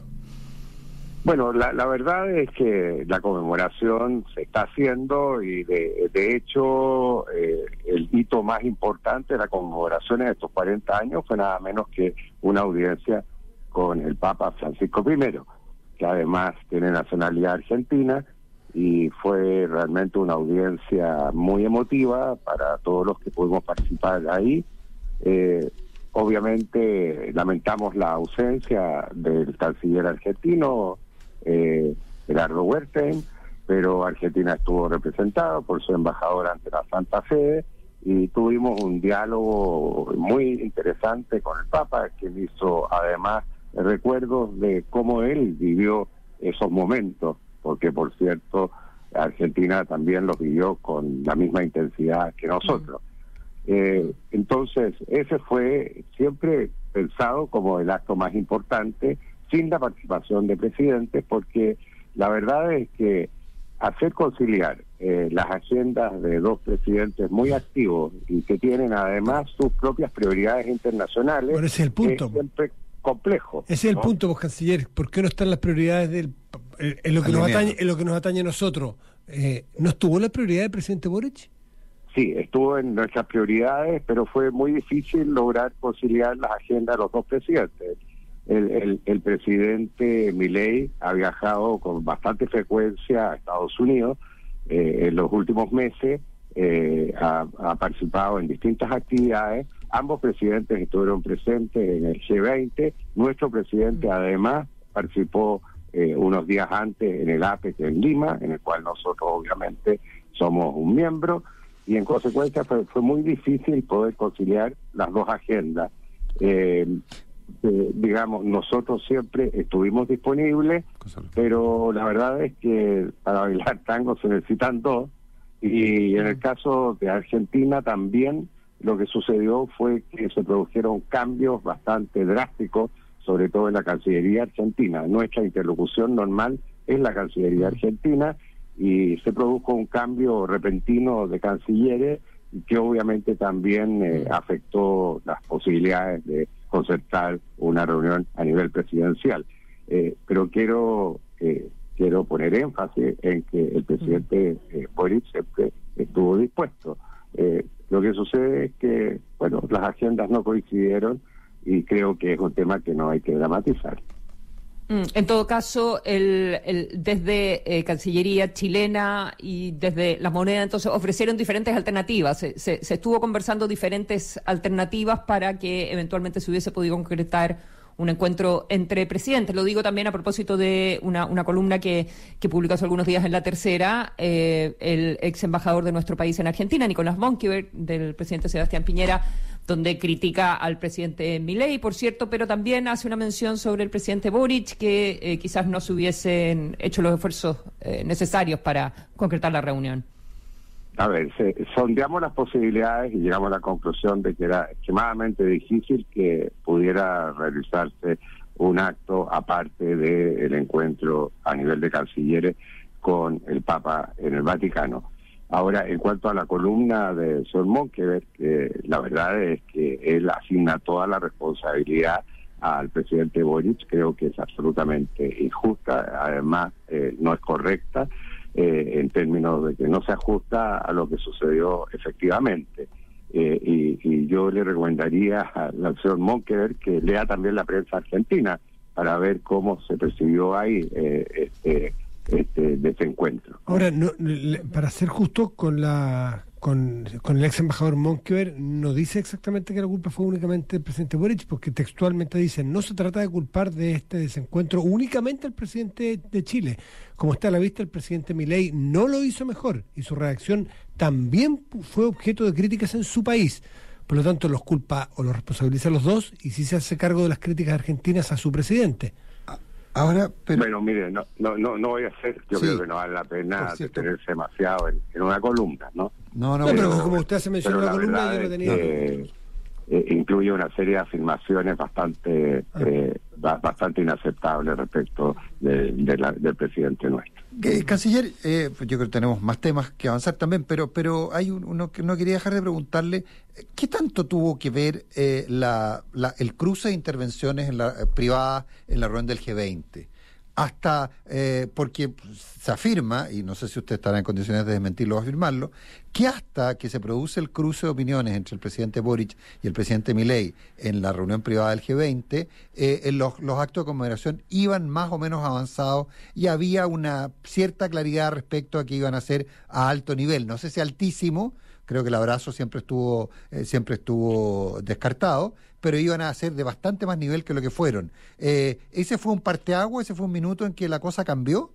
[SPEAKER 15] Bueno, la, la verdad es que la conmemoración se está haciendo y de, de hecho eh, el hito más importante de la conmemoración de estos cuarenta años fue nada menos que una audiencia con el Papa Francisco primero, que además tiene nacionalidad argentina, y fue realmente una audiencia muy emotiva para todos los que pudimos participar ahí. Eh, Obviamente lamentamos la ausencia del canciller argentino, eh, Gerardo Wertheim, pero Argentina estuvo representado por su embajador ante la Santa Sede y tuvimos un diálogo muy interesante con el Papa, que hizo además recuerdos de cómo él vivió esos momentos, porque por cierto Argentina también los vivió con la misma intensidad que nosotros. Mm. Eh, entonces, ese fue siempre pensado como el acto más importante, sin la participación de presidentes, porque la verdad es que hacer conciliar eh, las agendas de dos presidentes muy activos y que tienen además sus propias prioridades internacionales,
[SPEAKER 3] bueno, ese es el punto.
[SPEAKER 15] Es siempre complejo.
[SPEAKER 3] Ese es
[SPEAKER 15] ¿no?
[SPEAKER 3] el punto, vos, canciller. ¿Por qué no están las prioridades del en lo que nos atañe, en lo que nos atañe a nosotros? Eh, ¿No estuvo la prioridad del presidente Boric?
[SPEAKER 15] Sí, estuvo en nuestras prioridades, pero fue muy difícil lograr conciliar las agendas de los dos presidentes. El, el, el presidente Milei ha viajado con bastante frecuencia a Estados Unidos eh, en los últimos meses, eh, ha, ha participado en distintas actividades. Ambos presidentes estuvieron presentes en el G veinte. Nuestro presidente, además, participó eh, unos días antes en el APEC en Lima, en el cual nosotros obviamente somos un miembro, y en consecuencia fue, fue muy difícil poder conciliar las dos agendas. Eh, eh, digamos, nosotros siempre estuvimos disponibles, pero la verdad es que para bailar tango se necesitan dos, y en el caso de Argentina también lo que sucedió fue que se produjeron cambios bastante drásticos, sobre todo en la Cancillería Argentina. Nuestra interlocución normal es la Cancillería Argentina, y se produjo un cambio repentino de cancilleres que obviamente también eh, afectó las posibilidades de concertar una reunión a nivel presidencial. Eh, pero quiero eh, quiero poner énfasis en que el presidente eh, Boric siempre estuvo dispuesto. Eh, lo que sucede es que, bueno, las agendas no coincidieron, y creo que es un tema que no hay que dramatizar.
[SPEAKER 4] En todo caso, el, el, desde eh, Cancillería chilena y desde la moneda, entonces ofrecieron diferentes alternativas. Se, se, se estuvo conversando diferentes alternativas para que eventualmente se hubiese podido concretar un encuentro entre presidentes. Lo digo también a propósito de una, una columna que, que publicó hace algunos días en La Tercera, eh, el ex embajador de nuestro país en Argentina, Nicolás Monkeberg, del presidente Sebastián Piñera, donde critica al presidente Milei, por cierto, pero también hace una mención sobre el presidente Boric, que eh, quizás no se hubiesen hecho los esfuerzos eh, necesarios para concretar la reunión.
[SPEAKER 15] A ver, se, sondeamos las posibilidades y llegamos a la conclusión de que era extremadamente difícil que pudiera realizarse un acto aparte del encuentro a nivel de cancilleres con el Papa en el Vaticano. Ahora, en cuanto a la columna de señor Monkeberg, eh, la verdad es que él asigna toda la responsabilidad al presidente Boric. Creo que es absolutamente injusta, además eh, no es correcta, eh, en términos de que no se ajusta a lo que sucedió efectivamente. Eh, y, y yo le recomendaría al señor Monkeberg que lea también la prensa argentina para ver cómo se percibió ahí eh, este Este, de este encuentro.
[SPEAKER 3] Ahora, no, le, para ser justo con la con, con el ex embajador Monkeberg, no dice exactamente que la culpa fue únicamente del presidente Boric, porque textualmente dice: no se trata de culpar de este desencuentro únicamente al presidente de Chile. Como está a la vista, el presidente Milei no lo hizo mejor, y su reacción también fue objeto de críticas en su país. Por lo tanto, los culpa o los responsabiliza a los dos, y sí se hace cargo de las críticas argentinas a su presidente.
[SPEAKER 2] Ahora, pero...
[SPEAKER 15] Bueno, mire, no, no, no, no voy a hacer, yo sí, creo que no vale la pena detenerse demasiado en, en una columna, ¿no?
[SPEAKER 3] No, no, no pero, pero como usted se mencionó la, la columna, yo no tenía...
[SPEAKER 15] Eh, eh, incluye una serie de afirmaciones bastante ah. eh, bastante inaceptables respecto de, de la, del presidente nuestro.
[SPEAKER 2] Eh, canciller, eh, pues yo creo que tenemos más temas que avanzar también, pero pero hay un, uno que no quería dejar de preguntarle: ¿qué tanto tuvo que ver eh, la, la, el cruce de intervenciones en la, eh, privadas en la reunión del G veinte? Hasta, eh, porque se afirma, y no sé si usted estará en condiciones de desmentirlo o afirmarlo, que hasta que se produce el cruce de opiniones entre el presidente Boric y el presidente Milei en la reunión privada del G veinte, eh, en los, los actos de conmemoración iban más o menos avanzados y había una cierta claridad respecto a que iban a ser a alto nivel, no sé si altísimo, creo que el abrazo siempre estuvo eh, siempre estuvo descartado, pero iban a ser de bastante más nivel que lo que fueron. Eh, ¿Ese fue un parteaguas, ese fue un minuto en que la cosa cambió?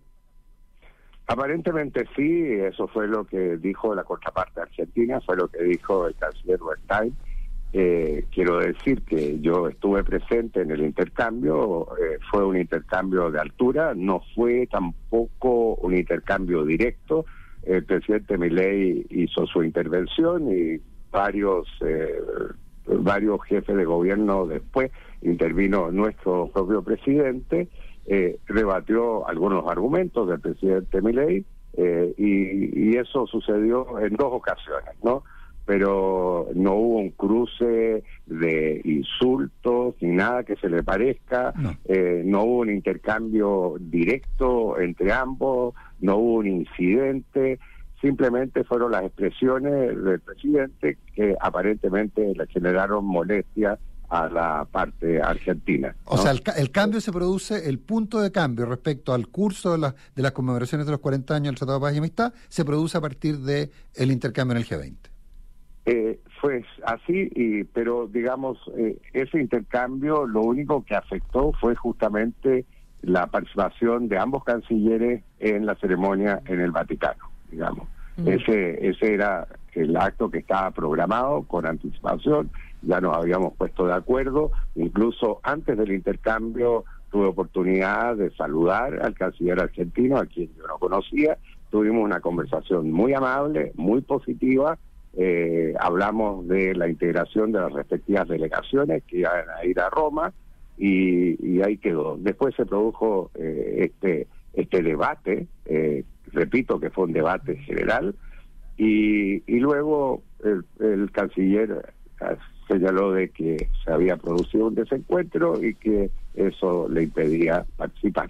[SPEAKER 15] Aparentemente sí, eso fue lo que dijo la contraparte argentina, fue lo que dijo el canciller Wertheim. Eh, quiero decir que yo estuve presente en el intercambio, eh, fue un intercambio de altura, no fue tampoco un intercambio directo. El presidente Milei hizo su intervención y varios eh, varios jefes de gobierno después, intervino nuestro propio presidente, eh, rebatió algunos argumentos del presidente Milei, eh, y, y eso sucedió en dos ocasiones, ¿no? Pero no hubo un cruce de insultos ni nada que se le parezca, no, eh, no hubo un intercambio directo entre ambos, no hubo un incidente. Simplemente fueron las expresiones del presidente que aparentemente le generaron molestia a la parte argentina, ¿no?
[SPEAKER 2] O sea, el, el cambio se produce, el punto de cambio respecto al curso de, la, de las conmemoraciones de los cuarenta años del Tratado de Paz y Amistad, se produce a partir de el intercambio en el G veinte.
[SPEAKER 15] Eh, fue así, y, pero digamos, eh, ese intercambio lo único que afectó fue justamente la participación de ambos cancilleres en la ceremonia en el Vaticano, digamos. Mm. Ese, ese era el acto que estaba programado con anticipación, ya nos habíamos puesto de acuerdo, incluso antes del intercambio tuve oportunidad de saludar al canciller argentino, a quien yo no conocía, tuvimos una conversación muy amable, muy positiva, eh, hablamos de la integración de las respectivas delegaciones que iban a ir a Roma, y, y ahí quedó. Después se produjo eh, este, este debate, eh, repito que fue un debate general, y, y luego el, el canciller señaló de que se había producido un desencuentro y que eso le impedía participar.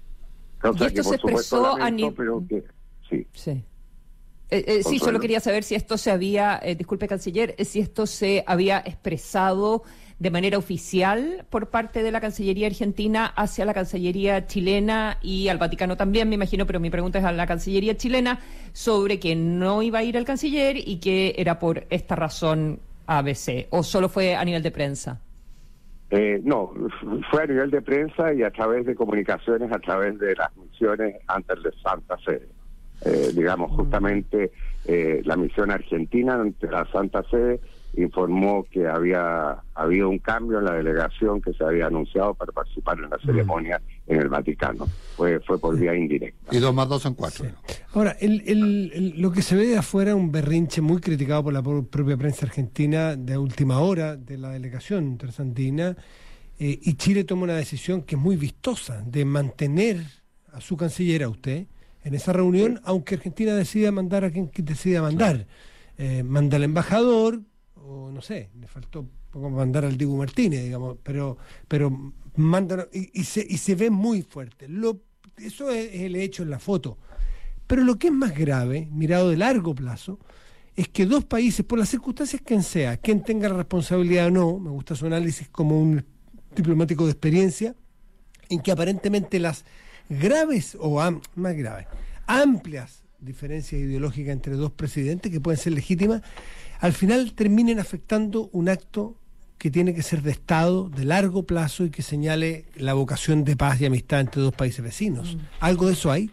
[SPEAKER 4] O sea, y esto que, se expresó a nivel...
[SPEAKER 15] pero que sí.
[SPEAKER 4] Sí. Eh, eh, sí, solo quería saber si esto se había, eh, disculpe canciller, si esto se había expresado de manera oficial por parte de la Cancillería argentina hacia la Cancillería chilena y al Vaticano también, me imagino, pero mi pregunta es a la Cancillería chilena sobre que no iba a ir el canciller y que era por esta razón A B C, o solo fue a nivel de prensa.
[SPEAKER 15] Eh, no, fue a nivel de prensa y a través de comunicaciones, a través de las misiones ante la Santa Sede. Eh, digamos, justamente eh, la misión argentina ante la Santa Sede informó que había habido un cambio en la delegación que se había anunciado para participar en la ceremonia mm. en el Vaticano. Fue fue por vía indirecta.
[SPEAKER 2] Y dos más dos son cuatro.
[SPEAKER 3] Sí. Ahora, el, el, el, lo que se ve de afuera, un berrinche muy criticado por la propia prensa argentina de última hora de la delegación trasandina, eh, y Chile toma una decisión que es muy vistosa, de mantener a su canciller, a usted, en esa reunión, sí. aunque Argentina decida mandar a quien decida mandar. Eh, manda al embajador, o no sé, le faltó poco mandar al Dibu Martínez, digamos, pero pero mandan y, y se y se ve muy fuerte. Lo, eso es, es el hecho en la foto. Pero lo que es más grave, mirado de largo plazo, es que dos países, por las circunstancias que sea, quien tenga la responsabilidad o no, me gusta su análisis como un diplomático de experiencia, en que aparentemente las graves o am, más graves, amplias diferencias ideológicas entre dos presidentes que pueden ser legítimas, al final terminen afectando un acto que tiene que ser de Estado, de largo plazo y que señale la vocación de paz y amistad entre dos países vecinos. Mm. ¿Algo de eso hay?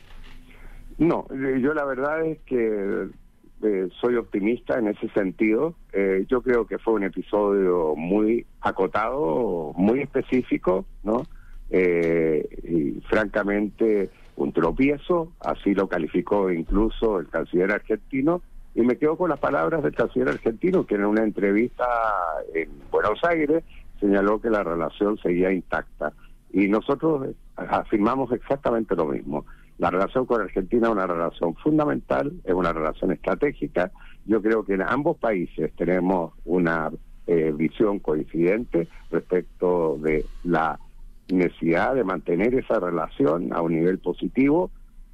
[SPEAKER 15] No, yo la verdad es que eh, soy optimista en ese sentido. Eh, yo creo que fue un episodio muy acotado, muy específico, ¿no? Eh, y francamente un tropiezo, así lo calificó incluso el canciller argentino. Y me quedo con las palabras del canciller argentino, que en una entrevista en Buenos Aires señaló que la relación seguía intacta. Y nosotros afirmamos exactamente lo mismo. La relación con Argentina es una relación fundamental, es una relación estratégica. Yo creo que en ambos países tenemos una eh, visión coincidente respecto de la necesidad de mantener esa relación a un nivel positivo.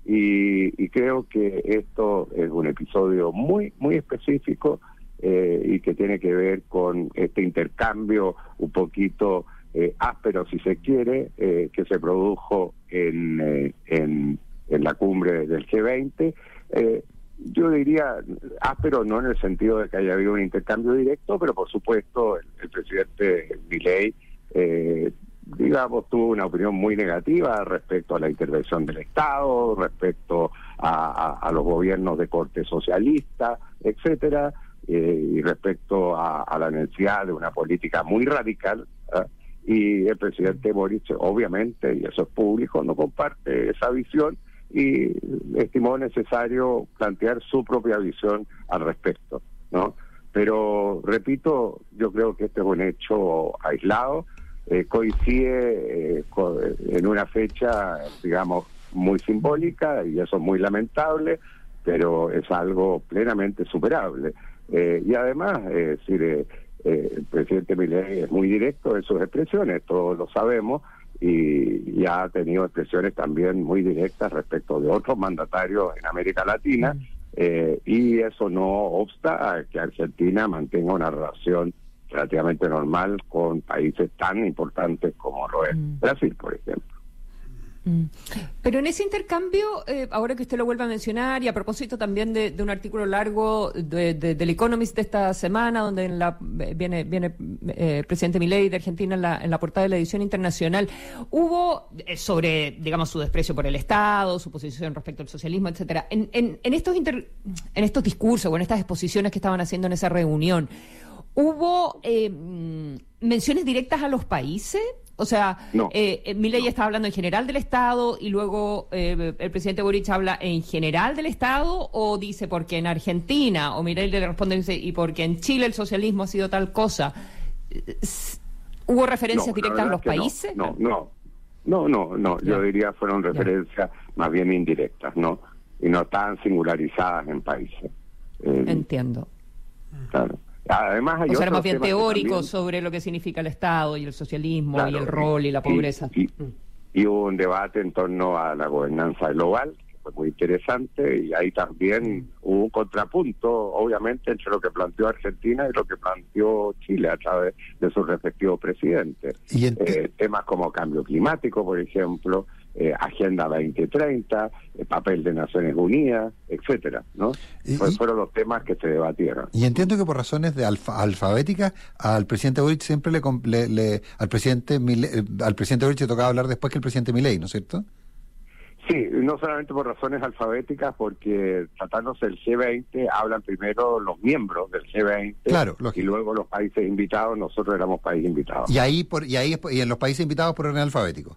[SPEAKER 15] Y, y creo que esto es un episodio muy muy específico eh, y que tiene que ver con este intercambio un poquito eh, áspero, si se quiere, eh, que se produjo en, eh, en, en la cumbre del G veinte. Eh, yo diría áspero no en el sentido de que haya habido un intercambio directo, pero por supuesto el, el presidente Milei eh, digamos, tuvo una opinión muy negativa respecto a la intervención del Estado, respecto a, a, a los gobiernos de corte socialista, etcétera, eh, y respecto a, a la necesidad de una política muy radical, ¿eh? Y el presidente Boric, obviamente, y eso es público, no comparte esa visión y estimó necesario plantear su propia visión al respecto, ¿no? Pero, repito, yo creo que este es un hecho aislado. Eh, coincide eh, co en una fecha, digamos, muy simbólica, y eso es muy lamentable, pero es algo plenamente superable. Eh, y además, eh, es decir, eh, eh, el presidente Milei es muy directo en sus expresiones, todos lo sabemos, y, y ha tenido expresiones también muy directas respecto de otros mandatarios en América Latina, eh, y eso no obsta a que Argentina mantenga una relación relativamente normal con países tan importantes como lo es mm. Brasil, por ejemplo.
[SPEAKER 4] Pero en ese intercambio, eh, ahora que usted lo vuelve a mencionar, y a propósito también de, de un artículo largo de, de, del Economist de esta semana, donde en la, viene viene eh, presidente Milei de Argentina en la, en la portada de la edición internacional, hubo eh, sobre, digamos, su desprecio por el Estado, su posición respecto al socialismo, etcétera. En, en, en estos inter, en estos discursos o en estas exposiciones que estaban haciendo en esa reunión, ¿hubo eh, menciones directas a los países? O sea,
[SPEAKER 15] no,
[SPEAKER 4] eh, Milei
[SPEAKER 15] no.
[SPEAKER 4] está hablando en general del Estado y luego eh, el presidente Boric habla en general del Estado, o dice porque en Argentina, o Milei le responde y dice y porque en Chile el socialismo ha sido tal cosa. ¿Hubo referencias
[SPEAKER 15] no,
[SPEAKER 4] directas a los países?
[SPEAKER 15] No, no, no, no, no, no. yo diría fueron referencias ya. más bien indirectas, ¿no? Y no tan singularizadas en países. Eh,
[SPEAKER 4] Entiendo.
[SPEAKER 15] Claro. Además hay
[SPEAKER 4] o sea, era más bien teórico
[SPEAKER 15] también...
[SPEAKER 4] sobre lo que significa el Estado y el socialismo, claro, y el rol y la
[SPEAKER 15] y,
[SPEAKER 4] pobreza.
[SPEAKER 15] Y, y hubo un debate en torno a la gobernanza global, que fue muy interesante, y ahí también hubo un contrapunto, obviamente, entre lo que planteó Argentina y lo que planteó Chile a través de sus respectivos presidentes.
[SPEAKER 2] ¿Y en
[SPEAKER 15] eh, temas como cambio climático, por ejemplo, eh, Agenda veinte treinta, el papel de Naciones Unidas, etcétera, ¿no?
[SPEAKER 2] Y,
[SPEAKER 15] Fue, fueron los temas que se debatieron.
[SPEAKER 2] Y entiendo que por razones de alfa, alfabéticas al presidente Boric siempre le, le, le al presidente Milei, al presidente Boric le tocaba hablar después que el presidente Milei, ¿no es cierto?
[SPEAKER 15] Sí, no solamente por razones alfabéticas, porque tratándose del G veinte hablan primero los miembros del G veinte,
[SPEAKER 2] claro,
[SPEAKER 15] y luego los países invitados. Nosotros éramos país invitado.
[SPEAKER 2] Y ahí por y ahí y en los países invitados por orden alfabético.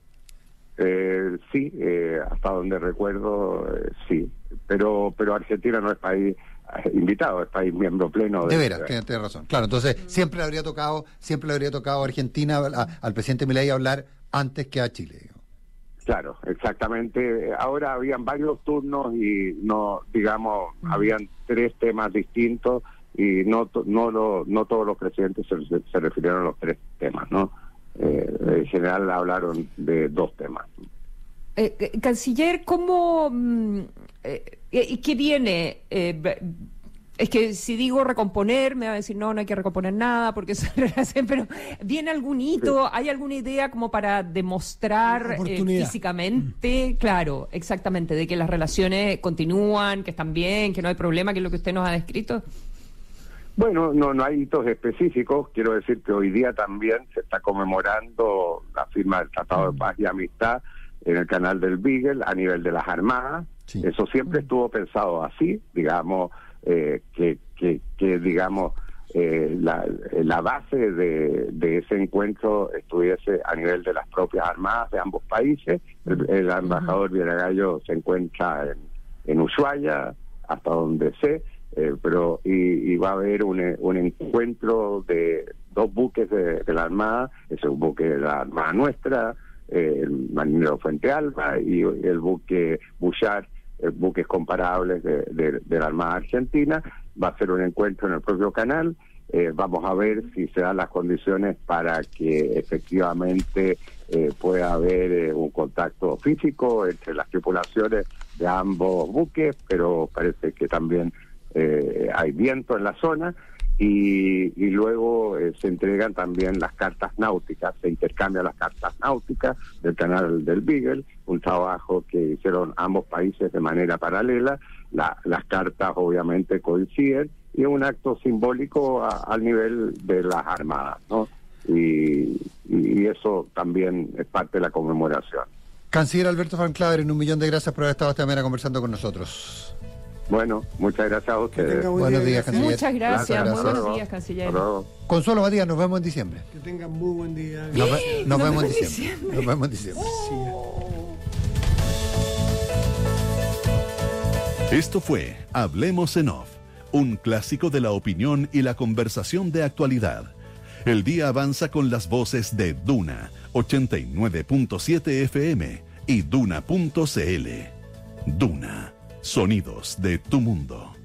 [SPEAKER 15] Eh, sí, eh, hasta donde recuerdo, eh, sí. Pero pero Argentina no es país eh, invitado, es país miembro pleno.
[SPEAKER 2] De, de veras, tienes tiene razón. Claro, entonces siempre le habría tocado, siempre le habría tocado a Argentina, a, al presidente Milei hablar antes que a Chile. Digamos.
[SPEAKER 15] Claro, exactamente. Ahora habían varios turnos y no, digamos, mm. habían tres temas distintos y no no lo, no todos los presidentes se, se refirieron a los tres temas, ¿no? Eh, en general hablaron de dos temas.
[SPEAKER 4] Eh, canciller, ¿cómo eh, eh, qué viene? Eh, es que si digo recomponer, me va a decir no, no hay que recomponer nada porque se rehacen, pero ¿viene algún hito? Sí. ¿Hay alguna idea como para demostrar eh, físicamente? Mm. Claro, exactamente, de que las relaciones continúan, que están bien, que no hay problema, que es lo que usted nos ha descrito.
[SPEAKER 15] Bueno, no no hay hitos específicos. Quiero decir que hoy día también se está conmemorando la firma del Tratado de Paz y Amistad en el canal del Beagle a nivel de las Armadas. Sí. Eso siempre estuvo pensado así, digamos, eh, que, que, que digamos eh, la, la base de, de ese encuentro estuviese a nivel de las propias armadas de ambos países. El, el embajador Villagallo se encuentra en, en Ushuaia, hasta donde sé. Eh, pero y, y va a haber un, un encuentro de dos buques de, de la Armada, ese es un buque de la Armada nuestra, eh, el marinero Fuente Alba, y el buque Bullard, eh, buques comparables de, de, de la Armada Argentina. Va a ser un encuentro en el propio canal. Eh, vamos a ver si se dan las condiciones para que efectivamente eh, pueda haber eh, un contacto físico entre las tripulaciones de ambos buques, pero parece que también Eh, hay viento en la zona y, y luego eh, se entregan también las cartas náuticas, se intercambian las cartas náuticas del canal del Beagle, un trabajo que hicieron ambos países de manera paralela. La, las cartas obviamente coinciden y es un acto simbólico a, al nivel de las armadas, ¿no? Y, y eso también es parte de la conmemoración.
[SPEAKER 2] Canciller Alberto Van Claveren, un millón de gracias por haber estado esta mañana conversando con nosotros.
[SPEAKER 15] Bueno, muchas gracias a ustedes.
[SPEAKER 2] Buenos días, canciller.
[SPEAKER 4] Muchas gracias.
[SPEAKER 2] gracias.
[SPEAKER 4] Muy buenos días, canciller.
[SPEAKER 2] Consuelo Matías, nos vemos en diciembre.
[SPEAKER 3] Que tengan muy buen día.
[SPEAKER 2] Nos, ve, nos, nos vemos en diciembre. diciembre. Nos vemos en diciembre.
[SPEAKER 3] Oh.
[SPEAKER 1] Esto fue Hablemos en Off, un clásico de la opinión y la conversación de actualidad. El día avanza con las voces de Duna ochenta y nueve punto siete F M y Duna punto C L. Duna. Sonidos de tu mundo.